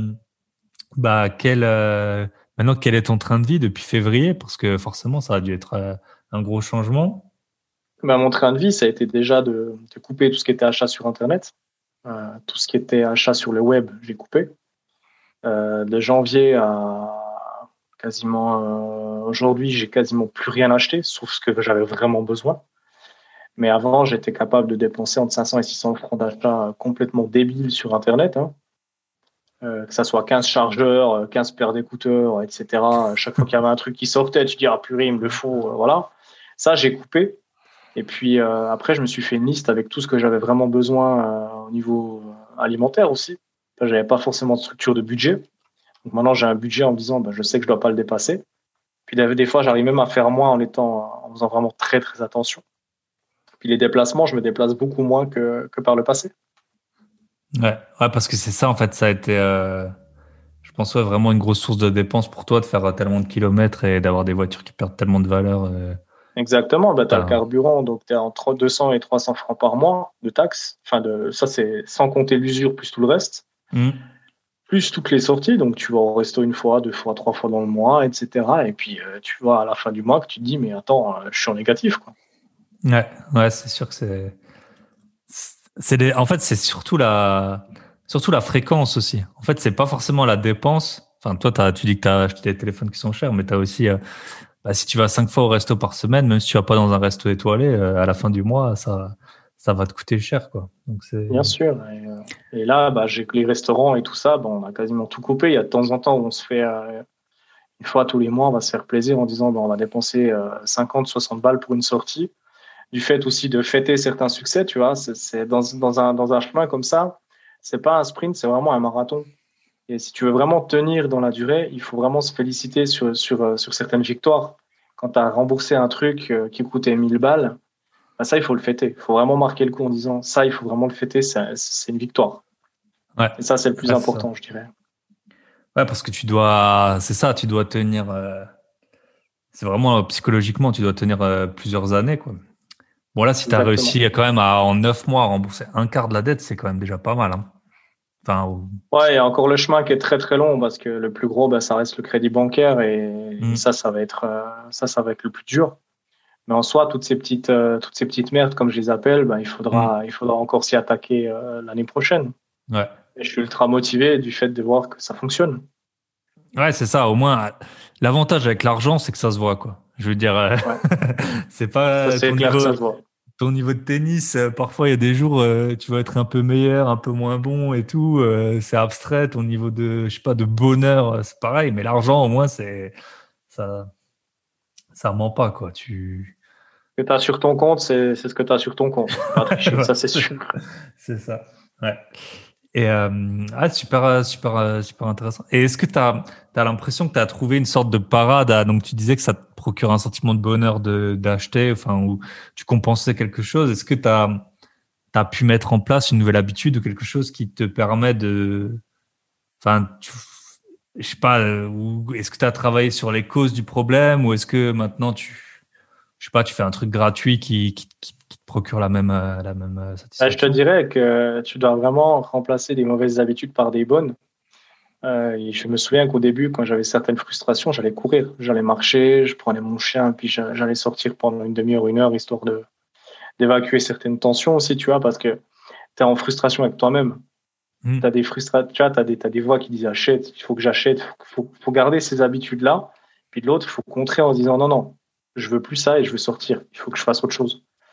bah, maintenant, quel est ton train de vie depuis février? Parce que forcément, ça a dû être un gros changement. Ben, mon train de vie, ça a été déjà de couper tout ce qui était achat sur Internet. Tout ce qui était achat sur le web, j'ai coupé. De janvier à quasiment aujourd'hui, j'ai quasiment plus rien acheté, sauf ce que j'avais vraiment besoin. Mais avant, j'étais capable de dépenser entre 500 et 600 francs d'achat complètement débiles sur Internet, hein. Que ça soit 15 chargeurs, 15 paires d'écouteurs, etc. Chaque fois qu'il y avait un truc qui sortait, tu dis, ah purée, il me le faut, voilà. Ça, j'ai coupé. Et puis après, je me suis fait une liste avec tout ce que j'avais vraiment besoin au niveau alimentaire aussi. Enfin, j'avais pas forcément de structure de budget. Donc maintenant, j'ai un budget en me disant, bah, je sais que je dois pas le dépasser. Puis des fois, j'arrive même à faire moins en faisant vraiment très, très attention. Puis les déplacements, je me déplace beaucoup moins que par le passé. Ouais, ouais, parce que c'est ça, en fait, ça a été, je pense, ouais, vraiment une grosse source de dépenses pour toi de faire tellement de kilomètres et d'avoir des voitures qui perdent tellement de valeur. Exactement, bah, tu as le T'as- carburant, donc tu es entre 200 et 300 francs par mois de taxes. Enfin, ça, c'est sans compter l'usure plus tout le reste. Hmm. Plus toutes les sorties, donc tu vas au resto une fois, deux fois, trois fois dans le mois, etc. Et puis tu vois à la fin du mois que tu te dis, mais attends, je suis en négatif, quoi. Ouais, ouais, c'est sûr que en fait, c'est surtout la fréquence aussi. En fait, c'est pas forcément la dépense. Enfin, toi, tu dis que tu as acheté des téléphones qui sont chers, mais tu as aussi, bah, si tu vas 5 fois au resto par semaine, même si tu vas pas dans un resto étoilé, à la fin du mois, ça va te coûter cher, quoi. Donc c'est, Bien sûr. Et là, bah, j'ai que les restaurants et tout ça, bon, on a quasiment tout coupé. Il y a de temps en temps où on se fait, une fois tous les mois, on va se faire plaisir en disant, bah, on va dépenser 50, 60 balles pour une sortie. Du fait aussi de fêter certains succès, tu vois, c'est dans un chemin comme ça, c'est pas un sprint, c'est vraiment un marathon. Et si tu veux vraiment tenir dans la durée, il faut vraiment se féliciter sur certaines victoires. Quand tu as remboursé un truc qui coûtait 1000 balles, bah ça, il faut le fêter. Il faut vraiment marquer le coup en disant ça, il faut vraiment le fêter, c'est une victoire. ouais, Et ça, c'est le plus ouais, c'est ça. important, je dirais. Ouais, parce que c'est ça, tu dois tenir, c'est vraiment psychologiquement, tu dois tenir plusieurs années, quoi. Bon, là, si tu as Exactement. réussi quand même en 9 mois à rembourser un quart de la dette, c'est quand même déjà pas mal, hein. Enfin, Ouais, il y a encore le chemin qui est très très long parce que le plus gros, bah, ça reste le crédit bancaire et hmm, ça va être ça va être le plus dur. Mais en soi, toutes ces petites merdes, comme je les appelle, bah, hmm, il faudra encore s'y attaquer l'année prochaine. ouais. Et je suis ultra motivé du fait de voir que ça fonctionne. Ouais, c'est ça. Au moins, l'avantage avec l'argent, c'est que ça se voit, quoi. Je veux dire, Ouais, c'est ça pas c'est clair que ça se voit. ton niveau de tennis. Parfois, il y a des jours, tu vas être un peu meilleur, un peu moins bon et tout. C'est abstrait. Ton niveau de, je sais pas, de bonheur, c'est pareil. Mais l'argent, au moins, ça, ça ment pas, quoi. Ce que tu as sur ton compte, c'est ce que tu as sur ton compte. Tu peux pas tricher, Ouais, ça c'est sûr. c'est ça. Ouais. Et super, super, super intéressant. Et est-ce que tu as l'impression que tu as trouvé une sorte de parade donc tu disais que ça te procure un sentiment de bonheur d'acheter, enfin, ou tu compensais quelque chose. Est-ce que tu as pu mettre en place une nouvelle habitude ou quelque chose qui te permet enfin, je sais pas, ou est-ce que tu as travaillé sur les causes du problème ou est-ce que maintenant je sais pas, tu fais un truc gratuit qui te procure la même Je te satisfaction? dirais que tu dois vraiment remplacer des mauvaises habitudes par des bonnes. Et je me souviens qu'au début, quand j'avais certaines frustrations, j'allais courir, j'allais marcher, je prenais mon chien, puis j'allais sortir pendant une demi-heure, une heure, histoire d'évacuer certaines tensions aussi, tu vois, parce que tu es en frustration avec toi-même. Hmm. Tu as des frustrations, tu vois, t'as des voix qui disent achète, il faut que j'achète, faut garder ces habitudes-là. Puis de l'autre, il faut contrer en se disant non, non, je veux plus ça et je veux sortir, il faut que je fasse autre chose.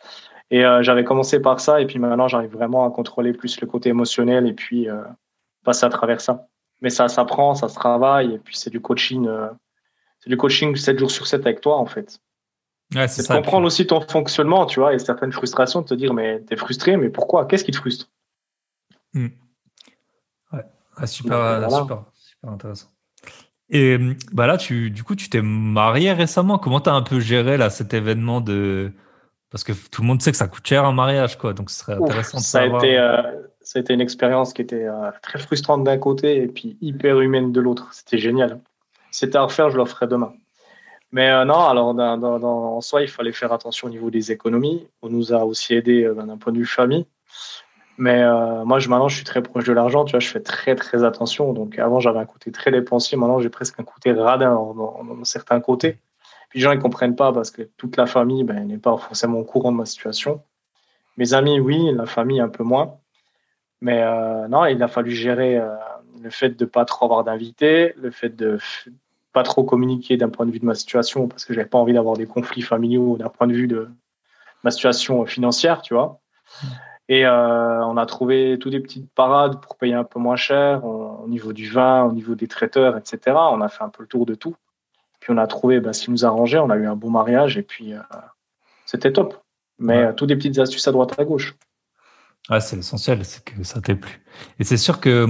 Et j'avais commencé par ça, et puis maintenant, j'arrive vraiment à contrôler plus le côté émotionnel et puis passer à travers ça. Mais ça s'apprend, ça se travaille, et puis c'est du coaching 7 jours sur 7 avec toi, en fait. Ouais, c'est C'est de ça. Et puis, comprendre aussi ton fonctionnement, tu vois, et certaines frustrations, de te dire, mais t'es frustré, mais pourquoi? Qu'est-ce qui te frustre? hmm. Ouais. Ah, Donc voilà. super intéressant. Et bah là, du coup, tu t'es marié récemment. Comment t'as un peu géré là cet événement de... Parce que tout le monde sait que ça coûte cher un mariage, quoi. Donc, ce serait Ouf, intéressant de savoir. ça a été une expérience qui était très frustrante d'un côté et puis hyper humaine de l'autre. C'était génial. Si c'était à refaire, je le referais demain. Mais non, alors en soi, il fallait faire attention au niveau des économies. On nous a aussi aidé d'un point de vue famille. Mais moi, maintenant, je suis très proche de l'argent. Tu vois, je fais très, très attention. Donc avant, j'avais un côté très dépensier. Maintenant, j'ai presque un côté radin dans certains côtés. Puis les gens, ils comprennent pas parce que toute la famille ben, n'est pas forcément au courant de ma situation. Mes amis, oui, la famille, un peu moins. Mais non, il a fallu gérer le fait de pas trop avoir d'invités, le fait de pas trop communiquer d'un point de vue de ma situation parce que j'avais pas envie d'avoir des conflits familiaux d'un point de vue de ma situation financière, tu vois. Et on a trouvé toutes des petites parades pour payer un peu moins cher au niveau du vin, au niveau des traiteurs, etc. On a fait un peu le tour de tout. Puis on a trouvé ce qui nous arrangeait. On a eu un beau mariage et puis c'était top. Mais Ouais. toutes des petites astuces à droite à gauche. Ouais, c'est l'essentiel, c'est que ça t'ait plu. Et c'est sûr que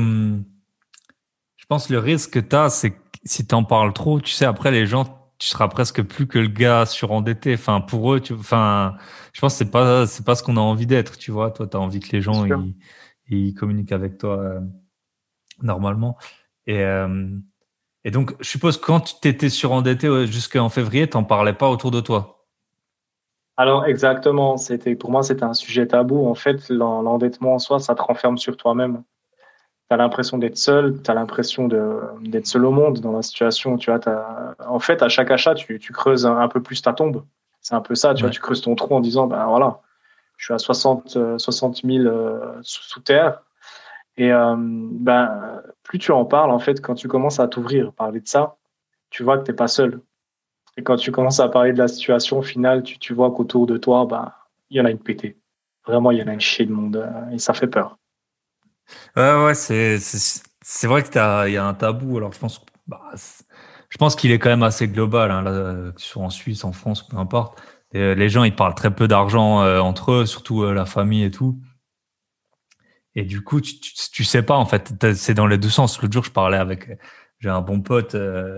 je pense que le risque que tu as, c'est que si tu en parles trop, tu sais, après les gens, tu seras presque plus que le gars surendetté. Enfin, pour eux, enfin, je pense que c'est pas ce qu'on a envie d'être, tu vois. Toi, tu as envie que les C'est gens, sûr. ils communiquent avec toi normalement. Et, euh, et donc, je suppose que quand tu t'étais surendetté jusqu'en février, t'en parlais pas autour de toi. Alors exactement, pour moi c'était un sujet tabou. En fait, l'endettement en soi, ça te renferme sur toi-même. Tu as l'impression d'être seul, tu as l'impression d'être seul au monde dans la situation. Tu vois, en fait, à chaque achat, tu creuses un peu plus ta tombe. C'est un peu ça, tu vois, Ouais. tu creuses ton trou en disant, ben voilà, je suis à 60 000 sous terre. Et plus tu en parles, en fait, quand tu commences à t'ouvrir, parler de ça, tu vois que t'es pas seul. Et quand tu commences à parler de la situation, au final, tu vois qu'autour de toi, il y en a une pétée. Vraiment, il y en a une chier de monde. Et ça fait peur. Ouais, c'est vrai que il y a un tabou. Alors, je pense qu'il est quand même assez global, hein, là, que ce soit en Suisse, en France, peu importe. Et, les gens, ils parlent très peu d'argent entre eux, surtout la famille et tout. Et du coup, tu sais pas, en fait, c'est dans les deux sens. L'autre jour, j'ai un bon pote,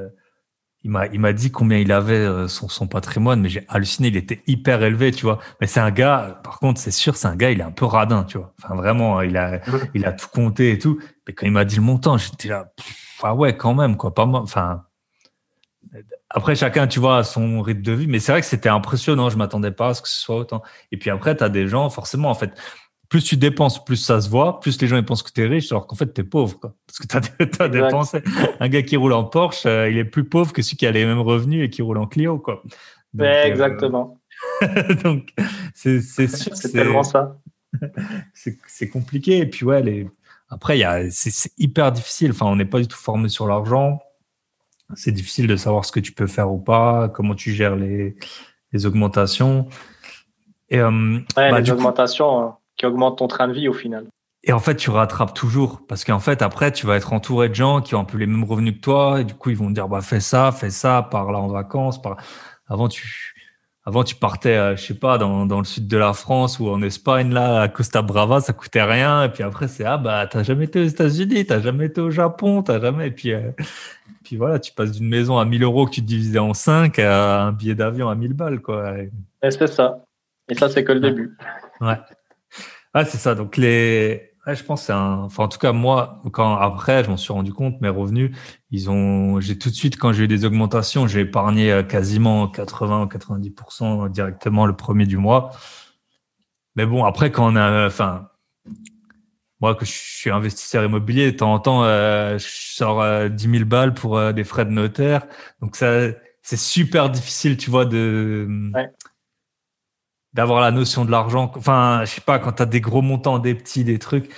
il m'a dit combien il avait son patrimoine, mais j'ai halluciné, il était hyper élevé, tu vois. Mais c'est un gars, par contre, c'est sûr, c'est un gars, il est un peu radin, tu vois. Enfin, vraiment, il a tout compté et tout. Mais quand il m'a dit le montant, j'étais là, ah ouais, quand même, quoi, pas mal. Enfin, après, chacun, tu vois, a son rythme de vie, mais c'est vrai que c'était impressionnant, je m'attendais pas à ce que ce soit autant. Et puis après, t'as des gens, forcément, en fait, plus tu dépenses, plus ça se voit, plus les gens ils pensent que t'es riche, alors qu'en fait t'es pauvre, quoi. Parce que t'as Exact. dépensé. Un gars qui roule en Porsche, il est plus pauvre que celui qui a les mêmes revenus et qui roule en Clio, quoi. Donc, Ouais, exactement. donc c'est sûr que C'est tellement ça. c'est compliqué. Et puis ouais, après c'est hyper difficile. Enfin, on n'est pas du tout formé sur l'argent. C'est difficile de savoir ce que tu peux faire ou pas, comment tu gères les augmentations. Et Ouais, bah les du coup. augmentations qui augmentent ton train de vie au final. Et en fait, tu rattrapes toujours parce qu'en fait, après, tu vas être entouré de gens qui ont un peu les mêmes revenus que toi et du coup, ils vont te dire, bah, fais ça, pars là en vacances. Avant, tu, avant, tu partais, je sais pas, dans le sud de la France ou en Espagne, là, à Costa Brava, ça coûtait rien. Et puis après, c'est, ah, bah, t'as jamais été aux États-Unis, t'as jamais été au Japon, t'as jamais. Et puis voilà, tu passes d'une maison à 1 000 € que tu divisais en 5 à un billet d'avion à 1 000 balles, quoi. Et c'est ça. Et ça, c'est que le Ouais. début. Ouais. Ah, c'est ça. Donc ouais, je pense que enfin, en tout cas, moi, quand après, je m'en suis rendu compte, mes revenus, j'ai tout de suite, quand j'ai eu des augmentations, j'ai épargné quasiment 80 ou 90% directement le premier du mois. Mais bon, après, enfin, moi, que je suis investisseur immobilier, de temps en temps, je sors 10 000 balles pour des frais de notaire. Donc ça, c'est super difficile, tu vois, Ouais. d'avoir la notion de l'argent. Enfin, je sais pas, quand tu as des gros montants, des petits, des trucs,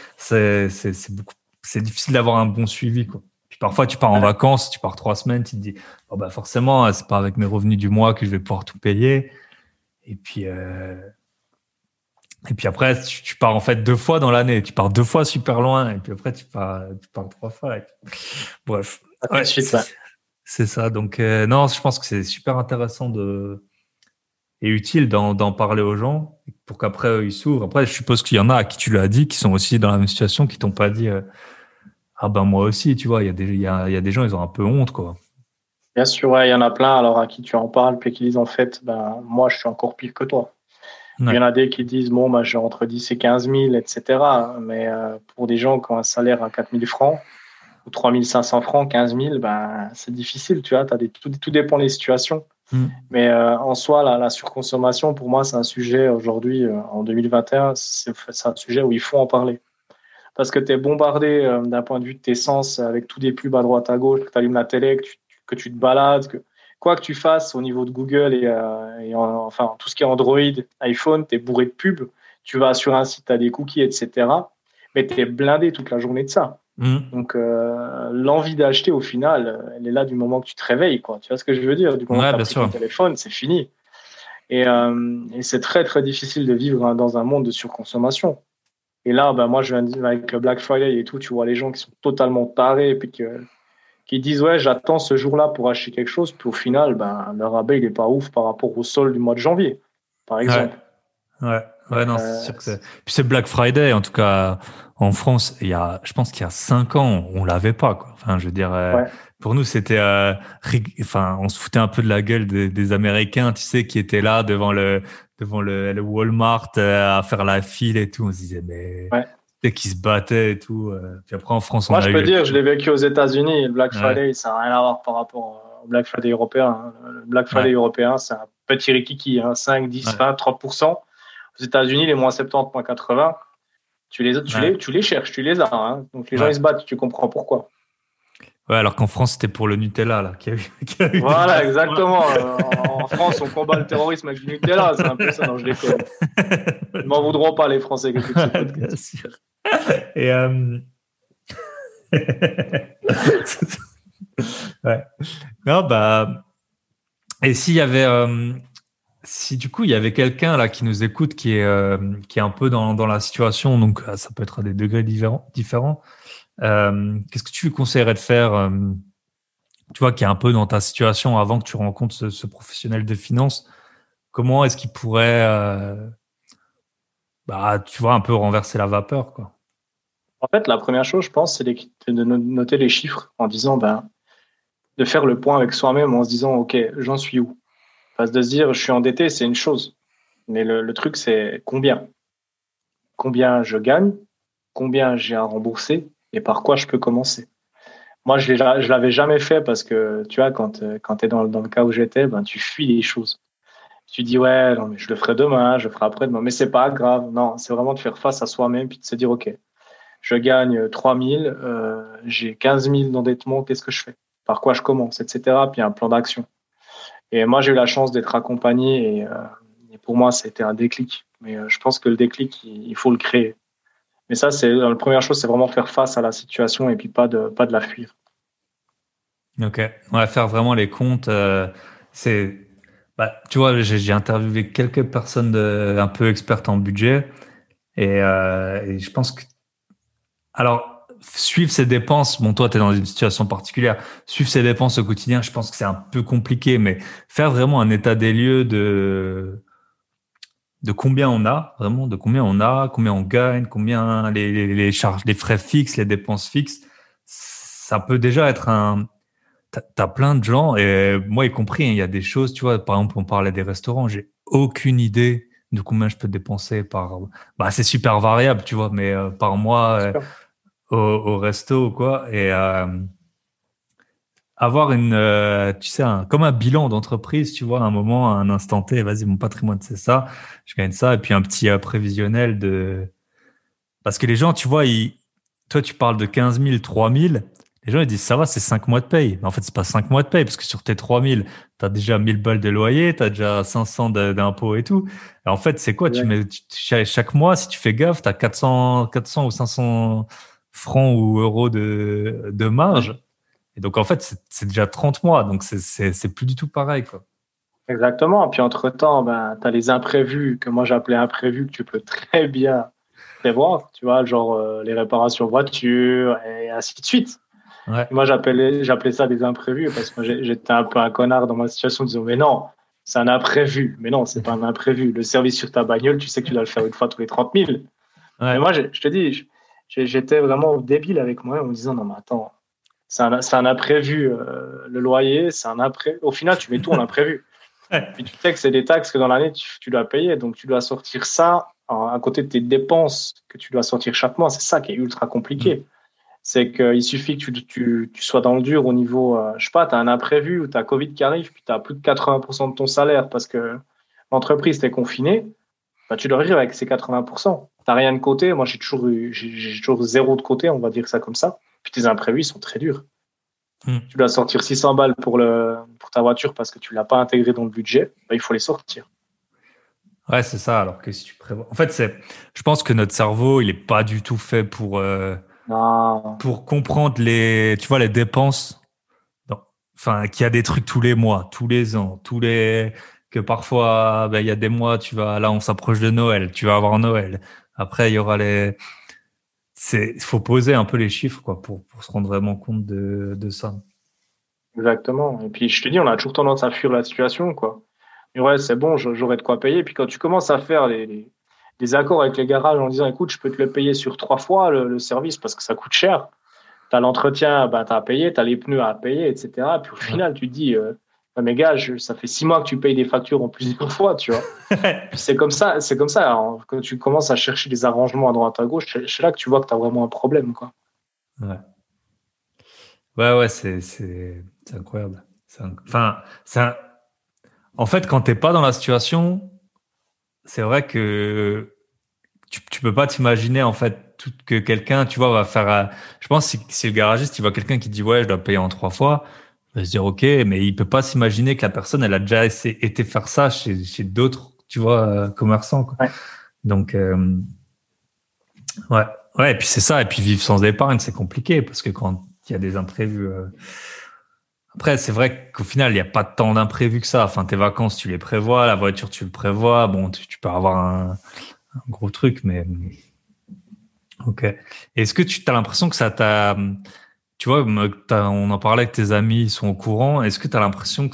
c'est difficile d'avoir un bon suivi, quoi. Puis parfois, tu pars en Ouais. vacances, tu pars 3 semaines, tu te dis, oh bah forcément, c'est pas avec mes revenus du mois que je vais pouvoir tout payer. Et puis, Et puis après, tu pars en fait 2 fois dans l'année. Tu pars 2 fois super loin. Et puis après, tu pars 3 fois. Bref. Ainsi de Ouais, suite, ouais. c'est ça. Donc, non, je pense que c'est super intéressant et utile d'en parler aux gens pour qu'après, eux, ils s'ouvrent. Après, je suppose qu'il y en a à qui tu l'as dit, qui sont aussi dans la même situation, qui t'ont pas dit, ah ben, moi aussi, tu vois, il y a des gens, ils ont un peu honte, quoi. Bien sûr, ouais, il y en a plein alors à qui tu en parles, puis qui disent en fait, ben, moi, je suis encore pire que toi. Il y Ouais. en a des qui disent, bon, bah, j'ai entre 10 et 15 000, etc. Mais pour des gens qui ont un salaire à 4 000 francs ou 3 500 francs, 15 000, ben, c'est difficile, tu vois. Tout dépend des situations. Mm. Mais en soi, la surconsommation, pour moi, c'est un sujet aujourd'hui, en 2021, c'est un sujet où il faut en parler. Parce que tu es bombardé d'un point de vue de tes sens avec tous des pubs à droite à gauche, que tu allumes la télé, que tu te balades, quoi que tu fasses au niveau de Google enfin tout ce qui est Android, iPhone, tu es bourré de pubs. Tu vas sur un site, tu as des cookies, etc. Mais tu es blindé toute la journée de ça. Mm. Donc l'envie d'acheter, au final, elle est là du moment que tu te réveilles, quoi. Tu vois ce que je veux dire? Du moment que Ouais, tu as bien pris ton sûr. téléphone, c'est fini. Et c'est très, très difficile de vivre dans un monde de surconsommation. Et là, ben, moi, je viens avec le Black Friday et tout, tu vois les gens qui sont totalement tarés et puis qui disent, ouais, j'attends ce jour-là pour acheter quelque chose. Puis au final, ben, le rabais, il est pas ouf par rapport au solde du mois de janvier, par Ouais. exemple. Ouais, Et, ouais, non, c'est sûr que c'est. Puis c'est Black Friday, en tout cas, en France, je pense qu'il y a 5 ans, on l'avait pas, quoi. Enfin, je veux dire, ouais, pour nous, c'était, enfin, on se foutait un peu de la gueule des Américains, tu sais, qui étaient là devant le Walmart, à faire la file et tout. On se disait, mais, ouais. dès qu'ils se battaient et tout. Puis après, en France, on Moi, a je peux eu, dire, je l'ai vécu aux États-Unis. Le Black ouais, Friday, ça n'a rien à voir par rapport au Black Friday européen, hein. Le Black Friday ouais, européen, c'est un petit rikiki, hein, 5, 10, ouais, 20, 30%. Aux États-Unis, les moins 70, moins 80, ouais, tu les cherches, tu les as, hein. Donc les gens, ouais. ils se battent, tu comprends pourquoi. Ouais, alors qu'en France, c'était pour le Nutella, là, qui a eu des Voilà, bastons. exactement. En France, on combat le terrorisme avec du Nutella, c'est un peu ça. Non, je déconne. Ils m'en voudront pas, les Français qui écoutent ce Ouais, bien podcast. sûr. Et ouais. Non, bah, et s'il y avait, si du coup il y avait quelqu'un là qui nous écoute qui est un peu dans la situation, donc ça peut être à des degrés différents. Qu'est-ce que tu lui conseillerais de faire, tu vois, qui est un peu dans ta situation avant que tu rencontres ce professionnel de finance? Comment est-ce qu'il pourrait, bah, tu vois, un peu renverser la vapeur, quoi? En fait, la première chose, je pense, c'est de noter les chiffres en disant, ben, de faire le point avec soi-même en se disant, OK, j'en suis où? Parce que de se dire, je suis endetté, c'est une chose. Mais le truc, c'est combien? Combien je gagne? Combien j'ai à rembourser? Et par quoi je peux commencer? Moi, je l'avais jamais fait parce que, tu vois, quand tu es dans le cas où j'étais, ben, tu fuis les choses. Tu dis, ouais, non, mais je le ferai demain, je le ferai après-demain, mais c'est pas grave. Non, c'est vraiment de faire face à soi-même puis de se dire, OK, je gagne 3 000, j'ai 15 000 d'endettement, qu'est-ce que je fais? Par quoi je commence, etc. Puis un plan d'action. Et moi, j'ai eu la chance d'être accompagné et pour moi, ça a été un déclic. Mais je pense que le déclic, il faut le créer. Mais ça, c'est la première chose, c'est vraiment faire face à la situation et puis pas de la fuir. Ok, on va faire vraiment les comptes. C'est, bah, tu vois, j'ai interviewé quelques personnes un peu expertes en budget et je pense que, alors, suivre ses dépenses. Bon, toi, tu es dans une situation particulière. Suivre ses dépenses au quotidien, je pense que c'est un peu compliqué, mais faire vraiment un état des lieux de combien on a, vraiment, de combien on a, combien on gagne, combien les charges, les frais fixes, les dépenses fixes, ça peut déjà être un. T'as plein de gens, et moi y compris, hein, il y a des choses, tu vois, par exemple, on parlait des restaurants, j'ai aucune idée de combien je peux dépenser par. Bah, c'est super variable, tu vois, mais par mois au resto ou quoi. Et avoir tu sais, comme un bilan d'entreprise, tu vois, à un moment, à un instant T, vas-y, mon patrimoine, c'est ça, je gagne ça, et puis un petit prévisionnel de. Parce que les gens, tu vois, toi, tu parles de 15 000, 3 000. Les gens, ils disent, ça va, c'est 5 mois de paye. Mais en fait, c'est pas 5 mois de paye, parce que sur tes 3 000, tu as déjà 1 000 balles de loyer, tu as déjà 500 d'impôts et tout. Et en fait, c'est quoi? Exact. Chaque mois, si tu fais gaffe, tu as 400 ou 500 francs ou euros de Ouais. marge. Et donc, en fait, c'est déjà 30 mois. Donc, c'est plus du tout pareil, quoi. Exactement. Puis entre-temps, ben, tu as les imprévus que moi j'appelais imprévus que tu peux très bien prévoir, tu vois, genre les réparations voiture et ainsi de suite. Ouais. Et moi j'appelais ça des imprévus parce que j'étais un peu un connard dans ma situation en disant mais non, c'est un imprévu. Mais non, c'est pas un imprévu. Le service sur ta bagnole, tu sais que tu dois le faire une fois tous les 30 000. Mais Ouais. moi, je te dis, j'étais vraiment débile avec moi en me disant non, mais attends, c'est un imprévu. Le loyer, c'est un imprévu. Au final, tu mets tout en imprévu. Puis tu sais que c'est des taxes que dans l'année, tu dois payer. Donc, tu dois sortir ça à côté de tes dépenses que tu dois sortir chaque mois. C'est ça qui est ultra Mm. compliqué. C'est qu'il suffit que tu sois dans le dur au niveau, je sais pas, tu as un imprévu ou tu as Covid qui arrive, puis tu as plus de 80% de ton salaire parce que l'entreprise t'est confinée. Bah, tu dois vivre avec ces 80%. Tu n'as rien de côté. Moi, j'ai toujours zéro de côté, on va dire ça comme ça. Puis tes imprévus, ils sont très durs. Mm. Tu dois sortir 600 balles pour ta voiture parce que tu l'as pas intégré dans le budget. Bah, il faut les sortir. Ouais, c'est ça. Alors que si tu prévois. En fait, je pense que notre cerveau, il est pas du tout fait Non, pour comprendre tu vois, les dépenses. Non. Enfin, qu'il y a des trucs tous les mois, tous les ans, que parfois, ben, il y a des mois, là, on s'approche de Noël, tu vas avoir Noël. Après, il y aura il faut poser un peu les chiffres, quoi, pour se rendre vraiment compte de ça. exactement. Et puis, je te dis, on a toujours tendance à fuir la situation, quoi. Mais ouais, c'est bon, j'aurai de quoi payer. Puis quand tu commences à faire les accords avec les garages en disant, écoute, je peux te le payer sur 3 fois le service parce que ça coûte cher. Tu as l'entretien, bah, tu as à payer, tu as les pneus à payer, etc. Puis au Ouais. final, tu te dis, ah, mais gars, ça fait 6 mois que tu payes des factures en plusieurs fois, tu vois. Puis c'est comme ça, c'est comme ça. Alors, quand tu commences à chercher des arrangements à droite à gauche, c'est là que tu vois que tu as vraiment un problème, quoi. Ouais. Ouais, ouais, c'est incroyable. Enfin, en fait, quand t'es pas dans la situation, c'est vrai que tu peux pas t'imaginer en fait que quelqu'un, tu vois, va faire. Je pense que si le garagiste, il voit quelqu'un qui dit ouais, je dois payer en 3 fois, il va se dire ok, mais il peut pas s'imaginer que la personne, elle a déjà été faire ça chez d'autres, tu vois, commerçants, quoi. Ouais, Donc ouais, ouais, et puis c'est ça, et puis vivre sans épargne, c'est compliqué parce que quand il y a des imprévus. Après, c'est vrai qu'au final, il n'y a pas tant d'imprévus que ça. Enfin, tes vacances, tu les prévois, la voiture, tu le prévois. Bon, tu peux avoir un gros truc, mais ok. Est-ce que tu as l'impression que ça t'a, tu vois, on en parlait que tes amis ils sont au courant. Est-ce que tu as l'impression que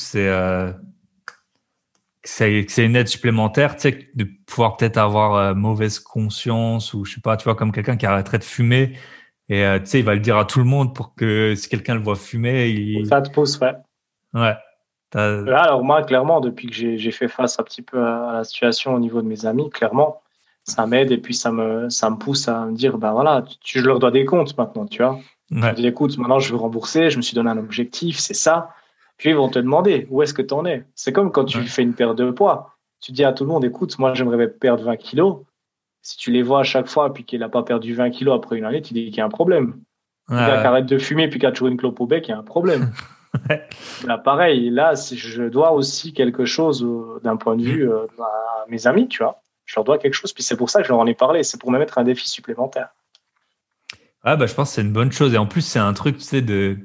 c'est une aide supplémentaire, tu sais, de pouvoir peut-être avoir mauvaise conscience ou je sais pas, tu vois, comme quelqu'un qui arrêterait de fumer et tu sais, il va le dire à tout le monde pour que si quelqu'un le voit fumer, ça te pousse, ouais. ouais, Là, alors moi, clairement, depuis que j'ai fait face un petit peu à la situation au niveau de mes amis, clairement, ça m'aide et puis ça me pousse à me dire, ben voilà, je leur dois des comptes maintenant, tu vois. Je leur ouais, dis, écoute, maintenant je veux rembourser, je me suis donné un objectif, c'est ça. Puis ils vont te demander, où est-ce que tu en es? C'est comme quand tu ouais, fais une perte de poids. Tu dis à tout le monde, écoute, moi j'aimerais perdre 20 kilos. Si tu les vois à chaque fois puis qu'il n'a pas perdu 20 kilos après une année, tu dis qu'il y a un problème. Un gars qui ouais, arrête de fumer puis qui a toujours une clope au bec, il y a un problème. ouais. Là, pareil, là, je dois aussi quelque chose d'un point de vue Mm. à mes amis, tu vois. Je leur dois quelque chose, puis c'est pour ça que je leur en ai parlé, c'est pour me mettre un défi supplémentaire. Ah bah je pense que c'est une bonne chose et en plus c'est un truc tu sais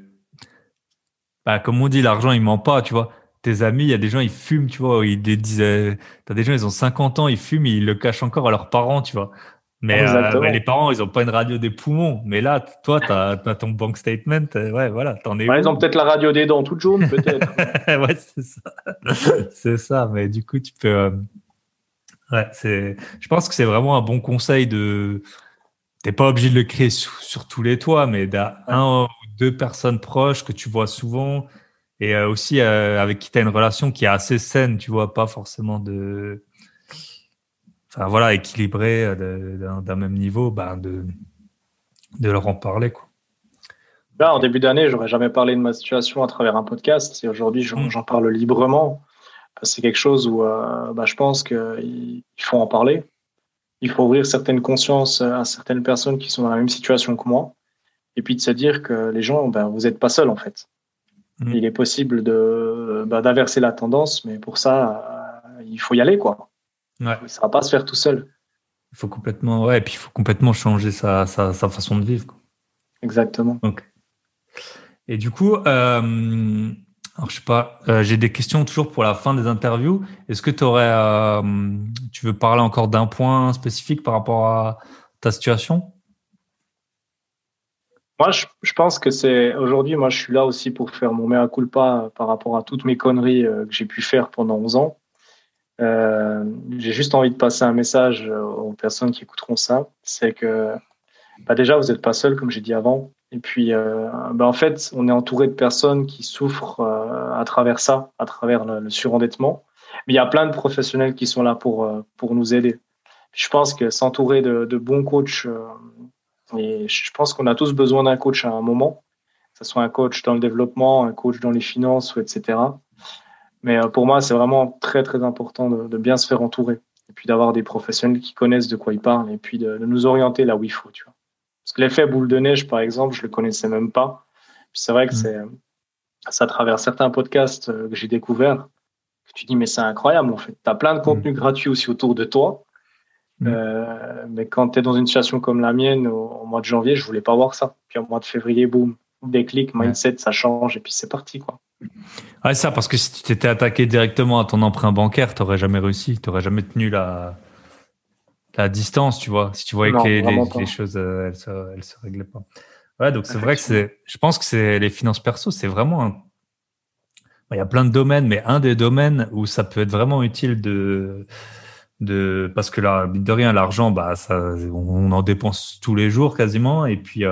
bah comme on dit l'argent il ment pas tu vois tes amis il y a des gens ils fument tu vois ils les disent t'as des gens ils ont 50 ans ils fument ils le cachent encore à leurs parents tu vois mais bah, les Exactement. parents ils ont pas une radio des poumons mais là toi t'as ton bank statement ouais voilà t'en es Par où. exemple, peut-être la radio des dents toute jaune, peut-être. Ouais c'est ça c'est ça mais du coup tu peux ouais c'est je pense que c'est vraiment un bon conseil de t'es pas obligé de le créer sur tous les toits, mais d'un Ouais, un ou deux personnes proches que tu vois souvent et aussi avec qui tu as une relation qui est assez saine, tu vois, pas forcément enfin voilà, équilibrée d'un même niveau, ben de leur en parler, quoi. là, en Ok. début d'année, j'aurais jamais parlé de ma situation à travers un podcast, et aujourd'hui, Mm. j'en parle librement. Parce que c'est quelque chose où bah, je pense qu'il faut en parler. Il faut ouvrir certaines consciences à certaines personnes qui sont dans la même situation que moi, et puis de se dire que les gens, ben, vous n'êtes pas seuls, en fait. Mm. Il est possible d'inverser la tendance, mais pour ça, il faut y aller, quoi. Ouais, Ça va pas se faire tout seul. il faut complètement, ouais, et puis il faut complètement changer sa façon de vivre, quoi. Exactement. Ok. Et du coup, Alors, je sais pas, j'ai des questions toujours pour la fin des interviews. Est-ce que tu veux parler encore d'un point spécifique par rapport à ta situation? Moi, je pense que c'est aujourd'hui, moi, je suis là aussi pour faire mon mea culpa par rapport à toutes mes conneries que j'ai pu faire pendant 11 ans. J'ai juste envie de passer un message aux personnes qui écouteront ça. C'est que déjà, vous n'êtes pas seul, comme j'ai dit avant. Et puis, en fait, on est entouré de personnes qui souffrent à travers ça, à travers le surendettement. Mais il y a plein de professionnels qui sont là pour nous aider. Je pense que s'entourer de bons coachs, et je pense qu'on a tous besoin d'un coach à un moment, que ce soit un coach dans le développement, un coach dans les finances, ou etc. Mais pour moi, c'est vraiment très, très important de bien se faire entourer. Et puis d'avoir des professionnels qui connaissent de quoi ils parlent et puis de nous orienter là où il faut, tu vois. Parce que l'effet boule de neige, par exemple, je le connaissais même pas. Puis c'est vrai que c'est à travers certains podcasts que j'ai découvert que tu dis, mais c'est incroyable, en fait. Tu as plein de contenu gratuit aussi autour de toi. Mais quand tu es dans une situation comme la mienne, au mois de janvier, je voulais pas voir ça. Puis au mois de février, boum, déclic, mindset, ça change et puis c'est parti, quoi. Ouais, ça, parce que si tu t'étais attaqué directement à ton emprunt bancaire, t'aurais jamais réussi, t'aurais jamais tenu la distance, tu vois. Si tu voyais que Non, vraiment les pas. choses, elles se réglaient pas. Ouais, donc c'est vrai que Effectivement. je pense que c'est les finances perso, c'est vraiment il y a plein de domaines, mais un des domaines où ça peut être vraiment utile parce que là, mine de rien, l'argent, bah, on en dépense tous les jours quasiment,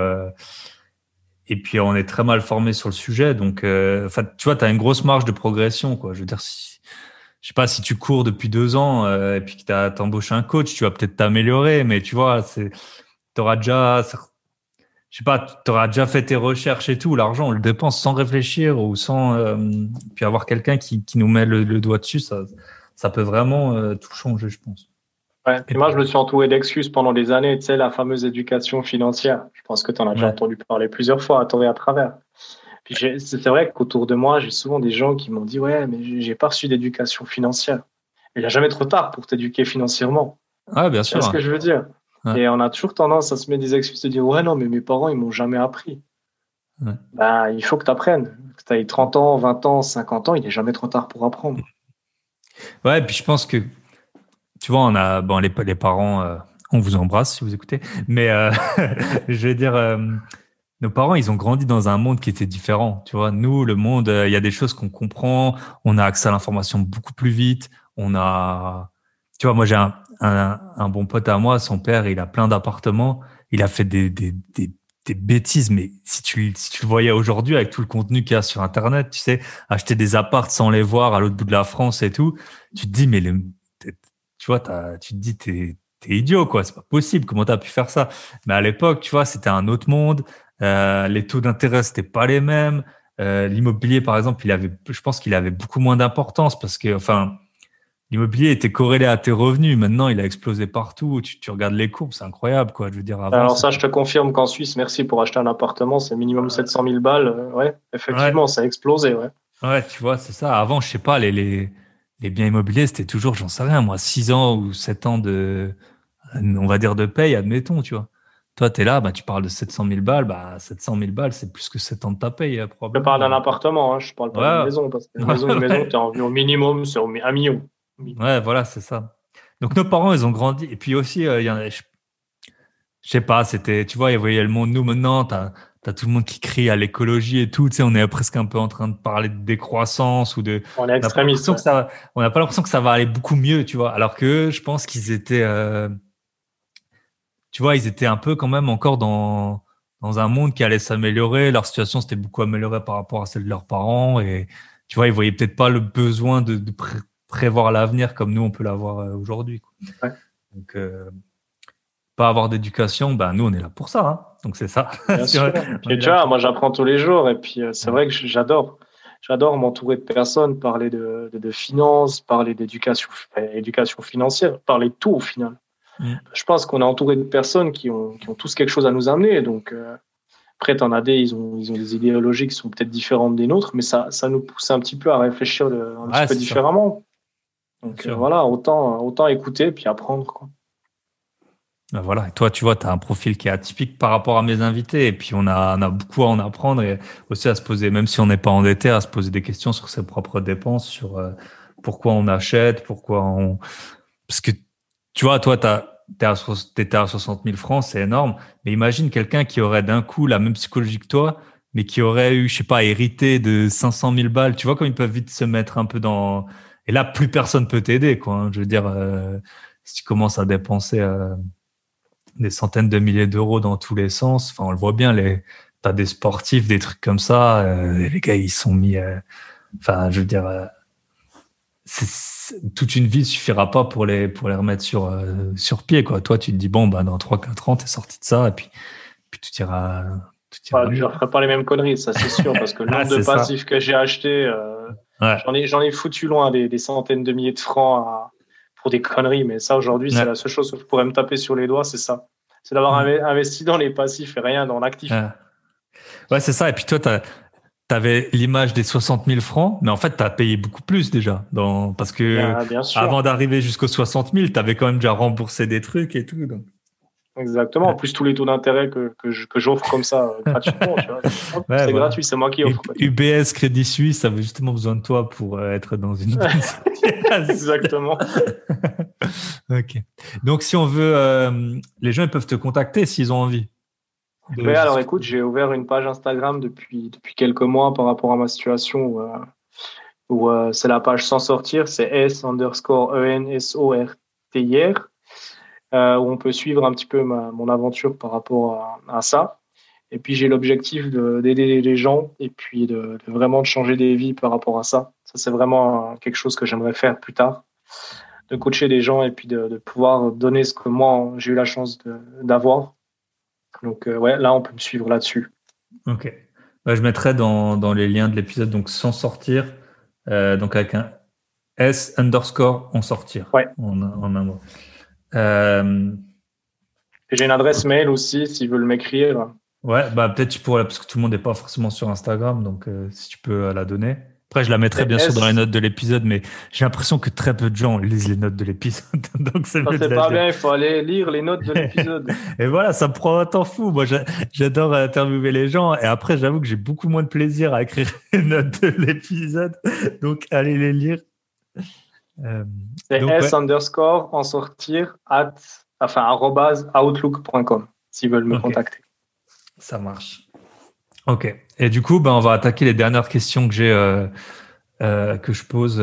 et puis on est très mal formé sur le sujet, donc, enfin, tu vois, t'as une grosse marge de progression, quoi. Je veux dire, je sais pas, si tu cours depuis 2 ans, et puis que t'embauches un coach, tu vas peut-être t'améliorer, mais tu vois, t'auras déjà, je sais pas, t'auras déjà fait tes recherches et tout. L'argent, on le dépense sans réfléchir ou sans, puis avoir quelqu'un qui nous met le doigt dessus, ça peut vraiment tout changer, je pense. Ouais. Et Puis moi, je me suis entouré d'excuses pendant des années. Tu sais, la fameuse éducation financière. Je pense que tu en as déjà ouais, entendu parler plusieurs fois à tort et à travers. Puis c'est vrai qu'autour de moi, j'ai souvent des gens qui m'ont dit, ouais, mais j'ai pas reçu d'éducation financière. Il n'y a jamais trop tard pour t'éduquer financièrement. ouais, bien Tu vois ce que sûr. je veux dire? Ouais, Et on a toujours tendance à se mettre des excuses de dire, ouais, non, mais mes parents, ils m'ont jamais appris. ouais. Ben, il faut que tu apprennes. Que tu aies 30 ans, 20 ans, 50 ans, il n'est jamais trop tard pour apprendre. Ouais, et puis je pense que, tu vois, on a, bon, les parents, on vous embrasse si vous écoutez, mais je veux dire, nos parents, ils ont grandi dans un monde qui était différent. Tu vois, nous, le monde, il y a des choses qu'on comprend, on a accès à l'information beaucoup plus vite. Tu vois, moi, j'ai un bon pote à moi, son père, il a plein d'appartements. Il a fait des bêtises, mais si tu le voyais aujourd'hui avec tout le contenu qu'il y a sur Internet, tu sais, acheter des apparts sans les voir à l'autre bout de la France et tout, tu te dis, tu vois, tu te dis, t'es idiot, quoi. C'est pas possible. Comment t'as pu faire ça? Mais à l'époque, tu vois, c'était un autre monde. Les taux d'intérêt, c'était pas les mêmes. L'immobilier, par exemple, je pense qu'il avait beaucoup moins d'importance parce que, enfin, l'immobilier était corrélé à tes revenus. Maintenant, il a explosé partout. Tu regardes les courbes, c'est incroyable, quoi. Je veux dire, avant, Alors ça, c'était, je te confirme qu'en Suisse, merci pour acheter un appartement, c'est minimum 700 000 balles. Ouais, ouais, effectivement, ça a explosé. Ouais. ouais, tu vois, c'est ça. Avant, je sais pas, les biens immobiliers, c'était toujours, j'en sais rien, moi, 6 ans ou 7 ans on va dire de paye, admettons, tu vois. Toi, t'es là, bah, tu parles de 700 000 balles, bah, 700 000 balles, c'est plus que 7 ans de ta paye, Je parle probablement. d'un appartement, hein, je parle pas d'une Ouais, maison, parce qu'une maison, une maison, ouais, tu as envie au minimum, c'est un million. ouais, voilà, c'est ça. Donc nos parents, ils ont grandi. Et puis aussi, il y en a, je sais pas, c'était, tu vois, ils voyaient le monde. Nous maintenant, t'as tout le monde qui crie à l'écologie et tout. Tu sais, on est presque un peu en train de parler de décroissance On est on n'a pas extrémiste, l'impression ouais. que on n'a pas l'impression que ça va aller beaucoup mieux, tu vois. Alors que je pense qu'ils étaient, tu vois, ils étaient un peu quand même encore dans un monde qui allait s'améliorer. Leur situation s'était beaucoup améliorée par rapport à celle de leurs parents et tu vois, ils voyaient peut-être pas le besoin de prévoir l'avenir comme nous on peut l'avoir aujourd'hui, quoi. Ouais, Donc, pas avoir d'éducation, ben nous on est là pour ça, hein. Donc c'est ça. bien sûr. On Puis est tu là vois, pour moi, j'apprends tous les jours, et puis c'est ça. vrai que j'adore. J'adore m'entourer de personnes, parler de finances, parler éducation financière, parler de tout au final. Mm. Je pense qu'on est entouré de personnes qui ont tous quelque chose à nous amener. Donc, après, t'en as des, ils ont des idéologies qui sont peut-être différentes des nôtres, mais ça nous pousse un petit peu à réfléchir un petit Ouais, peu c'est ça, différemment. bien Donc, sûr. voilà, autant écouter puis apprendre, quoi. Ben voilà. Et toi, tu vois, tu as un profil qui est atypique par rapport à mes invités. Et puis, on a beaucoup à en apprendre et aussi à se poser, même si on n'est pas endetté, à se poser des questions sur ses propres dépenses, sur pourquoi on achète, parce que, tu vois, toi, t'étais à 60 000 francs, c'est énorme. Mais imagine quelqu'un qui aurait d'un coup la même psychologie que toi, mais qui aurait eu, je sais pas, hérité de 500 000 balles. Tu vois, comme ils peuvent vite se mettre un peu dans... Et là, plus personne peut t'aider, quoi, hein. Je veux dire, si tu commences à dépenser des centaines de milliers d'euros dans tous les sens. Enfin, on le voit bien, t'as des sportifs, des trucs comme ça. Les gars, ils sont mis. Enfin, je veux dire, toute une vie suffira pas pour les remettre sur pied, quoi. Toi, tu te dis bon, bah dans 3-4 ans, t'es sorti de ça, et puis tout ira Je mieux. ne ferai pas les mêmes conneries, ça c'est sûr, parce que le Ah, nombre de c'est ça. passifs que j'ai achetés, Ouais, j'en ai foutu loin des centaines de milliers de francs pour des conneries. Mais ça, aujourd'hui, c'est ouais, la seule chose que je pourrais me taper sur les doigts, c'est ça. C'est d'avoir mm, investi dans les passifs et rien dans l'actif. ouais. Ouais, c'est ça. Et puis toi, t'avais l'image des 60 000 francs, mais en fait, t'as payé beaucoup plus déjà, parce que Bien avant sûr. d'arriver jusqu'aux 60 000, t'avais quand même déjà remboursé des trucs et tout. Donc. Exactement. En plus, tous les taux d'intérêt que j'offre comme ça gratuitement, tu vois. Hop, Ouais, c'est voilà. gratuit, c'est moi qui offre, quoi, tu UBS Crédit Suisse avait justement besoin de toi pour être dans une vois. bonne situation. Exactement. Ok. Donc, si on veut, les gens ils peuvent te contacter s'ils ont envie de Oui, alors écoute, discuter. j'ai ouvert une page Instagram depuis quelques mois par rapport à ma situation où c'est la page Sans sortir, c'est S_ENSORTIR, où on peut suivre un petit peu mon aventure par rapport à ça. Et puis j'ai l'objectif d'aider les gens et puis de vraiment de changer des vies par rapport à ça. Ça, c'est vraiment quelque chose que j'aimerais faire plus tard, de coacher des gens et puis de pouvoir donner ce que moi j'ai eu la chance d'avoir. Donc ouais, là on peut me suivre là-dessus. Ok. Bah, je mettrai dans les liens de l'épisode, donc sans sortir, donc avec un S_ en sortir, Ouais. en un mot. Euh, Et j'ai une adresse mail aussi s'ils veulent m'écrire. ouais, bah peut-être tu pourrais, parce que tout le monde n'est pas forcément sur Instagram, donc si tu peux la donner. Après, je la mettrai C'est bien sûr dans les S. notes de l'épisode, mais j'ai l'impression que très peu de gens lisent les notes de l'épisode, donc c'est Ça, mieux de c'est la pas dire. bien, il faut aller lire les notes de l'épisode. Et voilà, ça me prend un temps fou. Moi, j'adore interviewer les gens, et après, j'avoue que j'ai beaucoup moins de plaisir à écrire les notes de l'épisode, donc allez les lire. Euh, C'est donc ouais, S_ en sortir arrobase outlook.com s'ils veulent me ok, contacter. ça marche. Ok. Et du coup, ben, on va attaquer les dernières questions que j'ai, que je pose,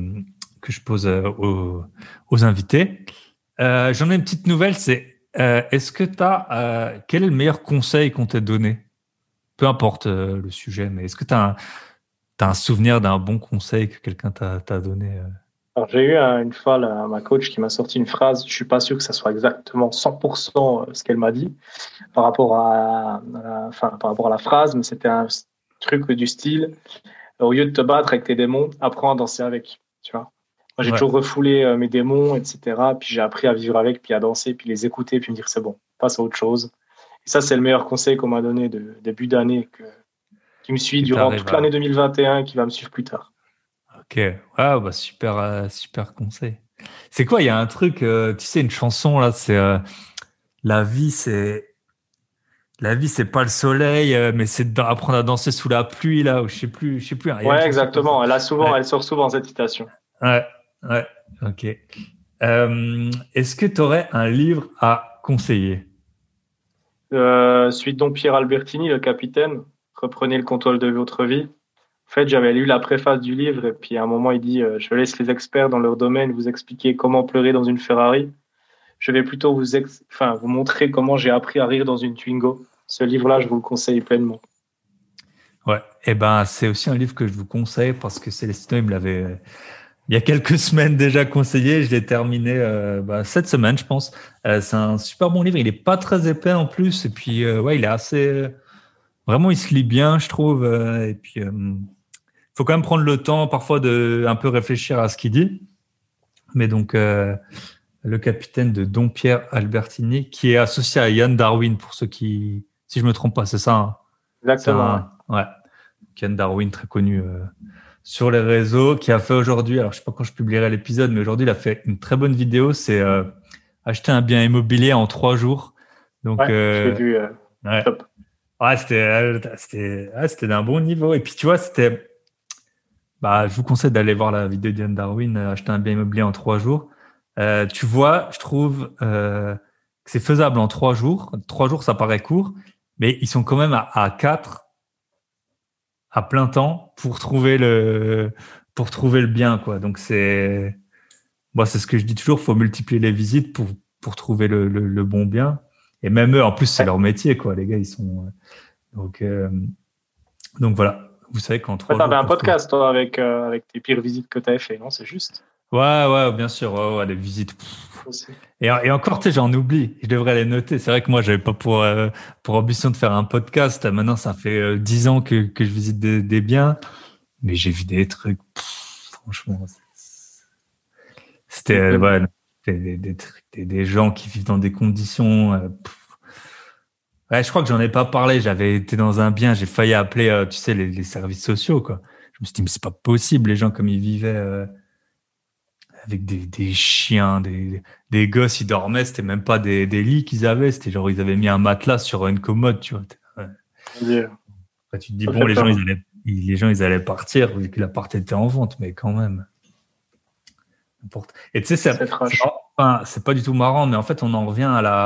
aux invités. J'en ai une petite nouvelle, c'est est-ce que quel est le meilleur conseil qu'on t'ait donné? Peu importe le sujet, mais est-ce que t'as un souvenir d'un bon conseil que quelqu'un t'a donné? Alors, j'ai eu une fois ma coach qui m'a sorti une phrase. Je suis pas sûr que ça soit exactement 100% ce qu'elle m'a dit par rapport par rapport à la phrase, mais c'était un truc du style, au lieu de te battre avec tes démons, apprends à danser avec, tu vois. Moi, j'ai Ouais, toujours refoulé mes démons, etc. Puis j'ai appris à vivre avec, puis à danser, puis les écouter, puis me dire c'est bon, passe à autre chose. Et ça, c'est le meilleur conseil qu'on m'a donné de début d'année, qui me suit que durant t'arrives toute l'année à. 2021 et qui va me suivre plus tard. Ok, ouais, bah super, super conseil. C'est quoi? Il y a un truc, tu sais, une chanson là, c'est la vie, c'est la vie, c'est pas le soleil, mais c'est d'apprendre à danser sous la pluie là, ou je sais plus. Hein, il y a une Ouais, chanson comme ça. exactement. Ouais, Elle sort souvent cette citation. ouais, ouais. Ok. Est-ce que tu aurais un livre à conseiller? Suite donc Pierre Albertini, le capitaine, reprenez le contrôle de votre vie. En fait, j'avais lu la préface du livre et puis à un moment, il dit je laisse les experts dans leur domaine vous expliquer comment pleurer dans une Ferrari. Je vais plutôt vous montrer comment j'ai appris à rire dans une Twingo. Ce livre-là, je vous le conseille pleinement. Ouais. Eh ben, c'est aussi un livre que je vous conseille parce que Célestino, il me l'avait il y a quelques semaines déjà conseillé. Je l'ai terminé cette semaine, je pense. C'est un super bon livre. Il est pas très épais en plus. Et puis, ouais, il est assez. Vraiment, il se lit bien, je trouve. Et puis, faut quand même prendre le temps parfois de un peu réfléchir à ce qu'il dit. Mais donc, le capitaine de Dom Pierre Albertini, qui est associé à Yann Darwin, pour ceux qui, si je me trompe pas, c'est ça. Hein. C'est Exactement, ouais. un, ouais, Yann Darwin, très connu sur les réseaux, qui a fait aujourd'hui, alors je sais pas quand je publierai l'épisode, mais aujourd'hui, il a fait une très bonne vidéo. C'est acheté un bien immobilier en 3 jours. Donc, Ouais, je l'ai vu. ouais. Top. Ouais, c'était d'un bon niveau. Et puis, tu vois, je vous conseille d'aller voir la vidéo d'Ian Darwin, acheter un bien immobilier en 3 jours. Tu vois, je trouve que c'est faisable en 3 jours. 3 jours, ça paraît court, mais ils sont quand même à 4 à plein temps pour trouver le bien, quoi. Donc, moi, c'est ce que je dis toujours, faut multiplier les visites pour trouver le bon bien. Et même eux, en plus, c'est Ouais. leur métier, quoi. Les gars, ils sont, donc, euh, donc voilà. Vous savez qu'en Ouais, 3 t'avais jours, un pour trouver. podcast, toi, avec tes pires visites que tu avais fait, non? C'est juste. Ouais, ouais, bien sûr, ouais, ouais, les visites. Aussi. Et encore, tu sais, j'en oublie. Je devrais les noter. C'est vrai que moi, j'avais pas pour ambition de faire un podcast. Maintenant, ça fait 10 ans que je visite des biens, mais j'ai vu des trucs. Franchement, c'était Nickel. ouais, des trucs, des gens qui vivent dans des conditions. Ouais, je crois que j'en ai pas parlé. J'avais été dans un bien, j'ai failli appeler, tu sais, les services sociaux, quoi. Je me suis dit, mais c'est pas possible, les gens comme ils vivaient. Avec des chiens, des gosses, ils dormaient, c'était même pas des lits qu'ils avaient, c'était genre ils avaient mis un matelas sur une commode, tu vois. Ouais. Mon Dieu. Après, tu te dis, Ça bon, fait peur. les gens, ils allaient partir, vu que l'appart était en vente, mais quand même. Et tu sais, C'est trash. c'est pas du tout marrant, mais en fait, on en revient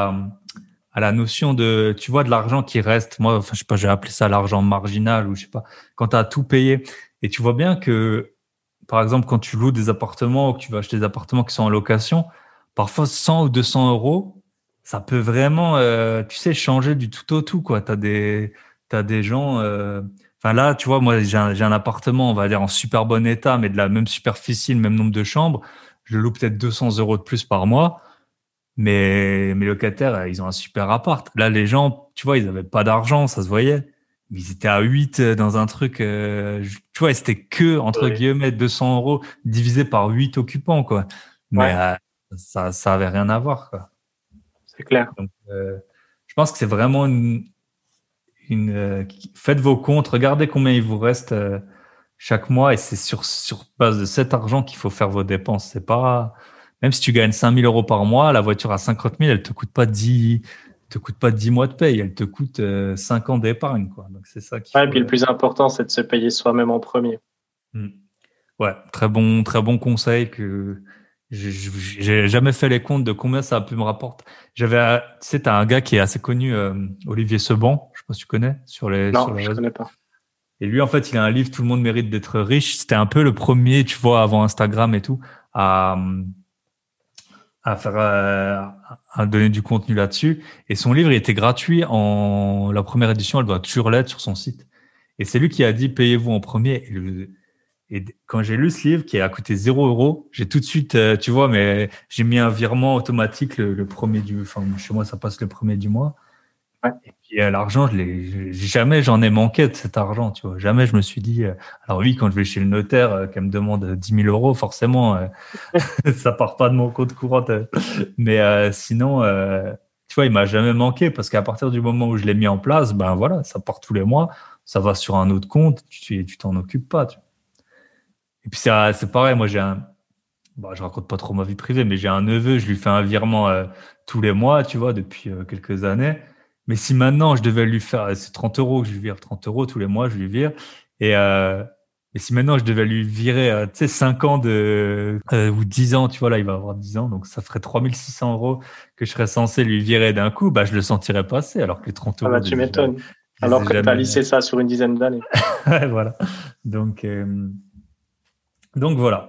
à la notion de, tu vois, de l'argent qui reste. Moi, enfin, je sais pas, j'ai appelé ça l'argent marginal ou je sais pas, quand tu as tout payé. Et tu vois bien que, par exemple, quand tu loues des appartements ou que tu vas acheter des appartements qui sont en location, parfois 100 ou 200 euros, ça peut vraiment, tu sais, changer du tout au tout, quoi. T'as des gens, enfin là, tu vois, moi, j'ai un appartement, on va dire, en super bon état, mais de la même superficie, le même nombre de chambres. Je le loue peut-être 200 euros de plus par mois. Mais mes locataires, ils ont un super appart. Là, les gens, tu vois, ils avaient pas d'argent, ça se voyait. Mais ils étaient à 8 dans un truc, tu vois, c'était que, entre Oui. guillemets, 200 euros divisé par 8 occupants, quoi. Mais Ouais, ça avait rien à voir, quoi. c'est clair. Donc, je pense que c'est vraiment faites vos comptes, regardez combien il vous reste chaque mois et c'est sur base de cet argent qu'il faut faire vos dépenses. C'est pas, même si tu gagnes 5 000 euros par mois, la voiture à 50 000, te coûte pas 10 mois de paye, elle te coûte 5 ans d'épargne, quoi. Donc, c'est ça qu'il Ouais, et faut. puis le plus important, c'est de se payer soi-même en premier. Hmm. Ouais, très bon conseil que j'ai jamais fait les comptes de combien ça a pu me rapporter. Tu sais, t'as un gars qui est assez connu, Olivier Seban, je sais pas si tu connais, sur Non, les je réseaux. connais pas. Et lui, en fait, il a un livre, Tout le monde mérite d'être riche. C'était un peu le premier, tu vois, avant Instagram et tout, à, à faire, à donner du contenu là-dessus. Et son livre, il était gratuit la première édition, elle doit toujours l'être sur son site. Et c'est lui qui a dit, payez-vous en premier. Et quand j'ai lu ce livre qui a coûté 0 euros, j'ai tout de suite, tu vois, mais j'ai mis un virement automatique le premier enfin, chez moi, ça passe le premier du mois. Ouais. Et puis l'argent, jamais j'en ai manqué de cet argent, tu vois. Jamais je me suis dit. Alors oui, quand je vais chez le notaire, qu'elle me demande 10 000 euros, forcément, ça part pas de mon compte courant. Mais sinon, tu vois, il m'a jamais manqué parce qu'à partir du moment où je l'ai mis en place, ben voilà, ça part tous les mois, ça va sur un autre compte, tu t'en occupes pas. Tu vois. Et puis c'est pareil, moi je raconte pas trop ma vie privée, mais j'ai un neveu, je lui fais un virement tous les mois, tu vois, depuis quelques années. Mais si maintenant je devais lui faire, c'est 30 euros que je lui vire, 30 euros tous les mois, je lui vire. Et, euh, et si maintenant je devais lui virer, tu sais, 5 ans ou 10 ans, tu vois, là, il va avoir 10 ans, donc ça ferait 3 600 euros que je serais censé lui virer d'un coup, bah, je le sentirais passer, alors que les 30 Ah bah, euros, tu m'étonnes. je les Alors ai que tu as jamais. lissé ça sur une dizaine d'années. Ouais, voilà. Donc, voilà.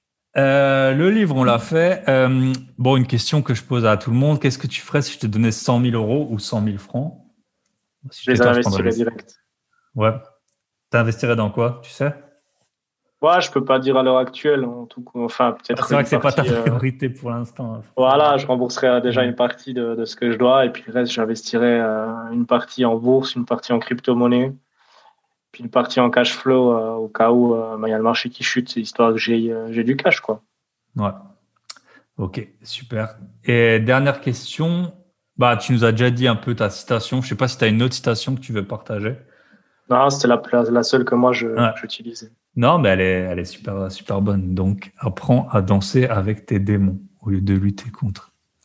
Le livre, on l'a fait. Bon, une question que je pose à tout le monde. Qu'est-ce que tu ferais si je te donnais 100 000 euros ou 100 000 francs? Si Je j'étais les toi, je prendrais investirais direct. Ouais. T'investirais dans quoi, tu sais? Ouais, je peux pas dire à l'heure actuelle, en tout cas. Enfin, Ah, peut-être c'est vrai une que c'est pas ta partie. priorité pour l'instant, hein, forcément. Voilà, je rembourserai déjà Ouais. une partie de ce que je dois, et puis le reste, j'investirai une partie en bourse, une partie en crypto-monnaie, puis une partie en cash flow au cas où il y a le marché qui chute, c'est histoire que j'ai du cash, quoi. Ouais. Ok, super. Et dernière question. Bah, tu nous as déjà dit un peu ta citation. Je sais pas si tu as une autre citation que tu veux partager. Non, c'était la seule que moi Ouais. j'utilisais. Non, mais elle est super, super bonne. Donc, apprends à danser avec tes démons au lieu de lutter contre.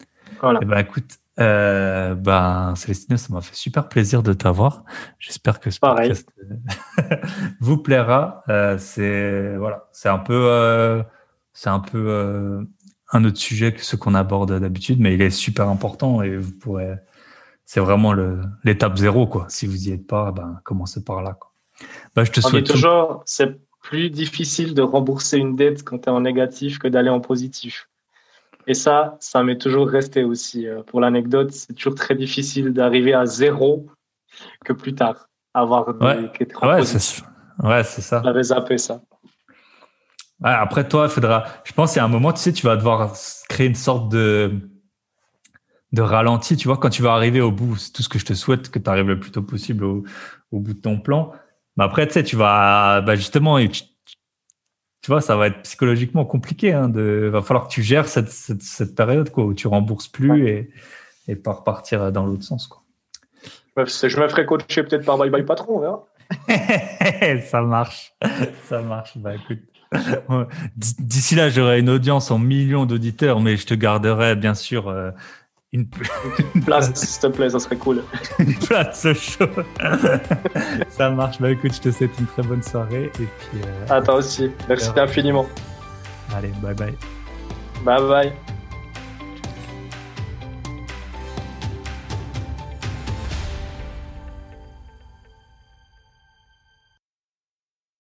Voilà. Eh ben, écoute, Célestino, ça m'a fait super plaisir de t'avoir. J'espère que ce Pareil. podcast vous plaira. C'est un peu un autre sujet que ce qu'on aborde d'habitude, mais il est super important et c'est vraiment l'étape zéro, quoi. Si vous y êtes pas, commencez par là, quoi. Je te On dit souhaite toujours, c'est plus difficile de rembourser une dette quand tu es en négatif que d'aller en positif. Et ça m'est toujours resté aussi. Pour l'anecdote, c'est toujours très difficile d'arriver à zéro que plus tard. Qu'être en positif. C'est ça. J'avais zappé ça. Ouais, après, toi, je pense qu'il y a un moment, tu sais, tu vas devoir créer une sorte de ralenti, tu vois, quand tu vas arriver au bout. C'est tout ce que je te souhaite, que tu arrives le plus tôt possible au bout de ton plan. Mais après, tu sais, tu vas, justement, tu vois, ça va être psychologiquement compliqué, va falloir que tu gères cette période, quoi, où tu rembourses plus et pas repartir dans l'autre sens, quoi. Je me ferai coacher peut-être par Bye Bye Patron, on verra. Ça marche. Écoute. D'ici là, j'aurai une audience en millions d'auditeurs, mais je te garderai, bien sûr, une place, s'il te plaît, ça serait cool. Une place au chaud. Ça marche. Écoute, je te souhaite une très bonne soirée. Et puis, toi aussi. Merci infiniment. Allez, bye bye. Bye bye.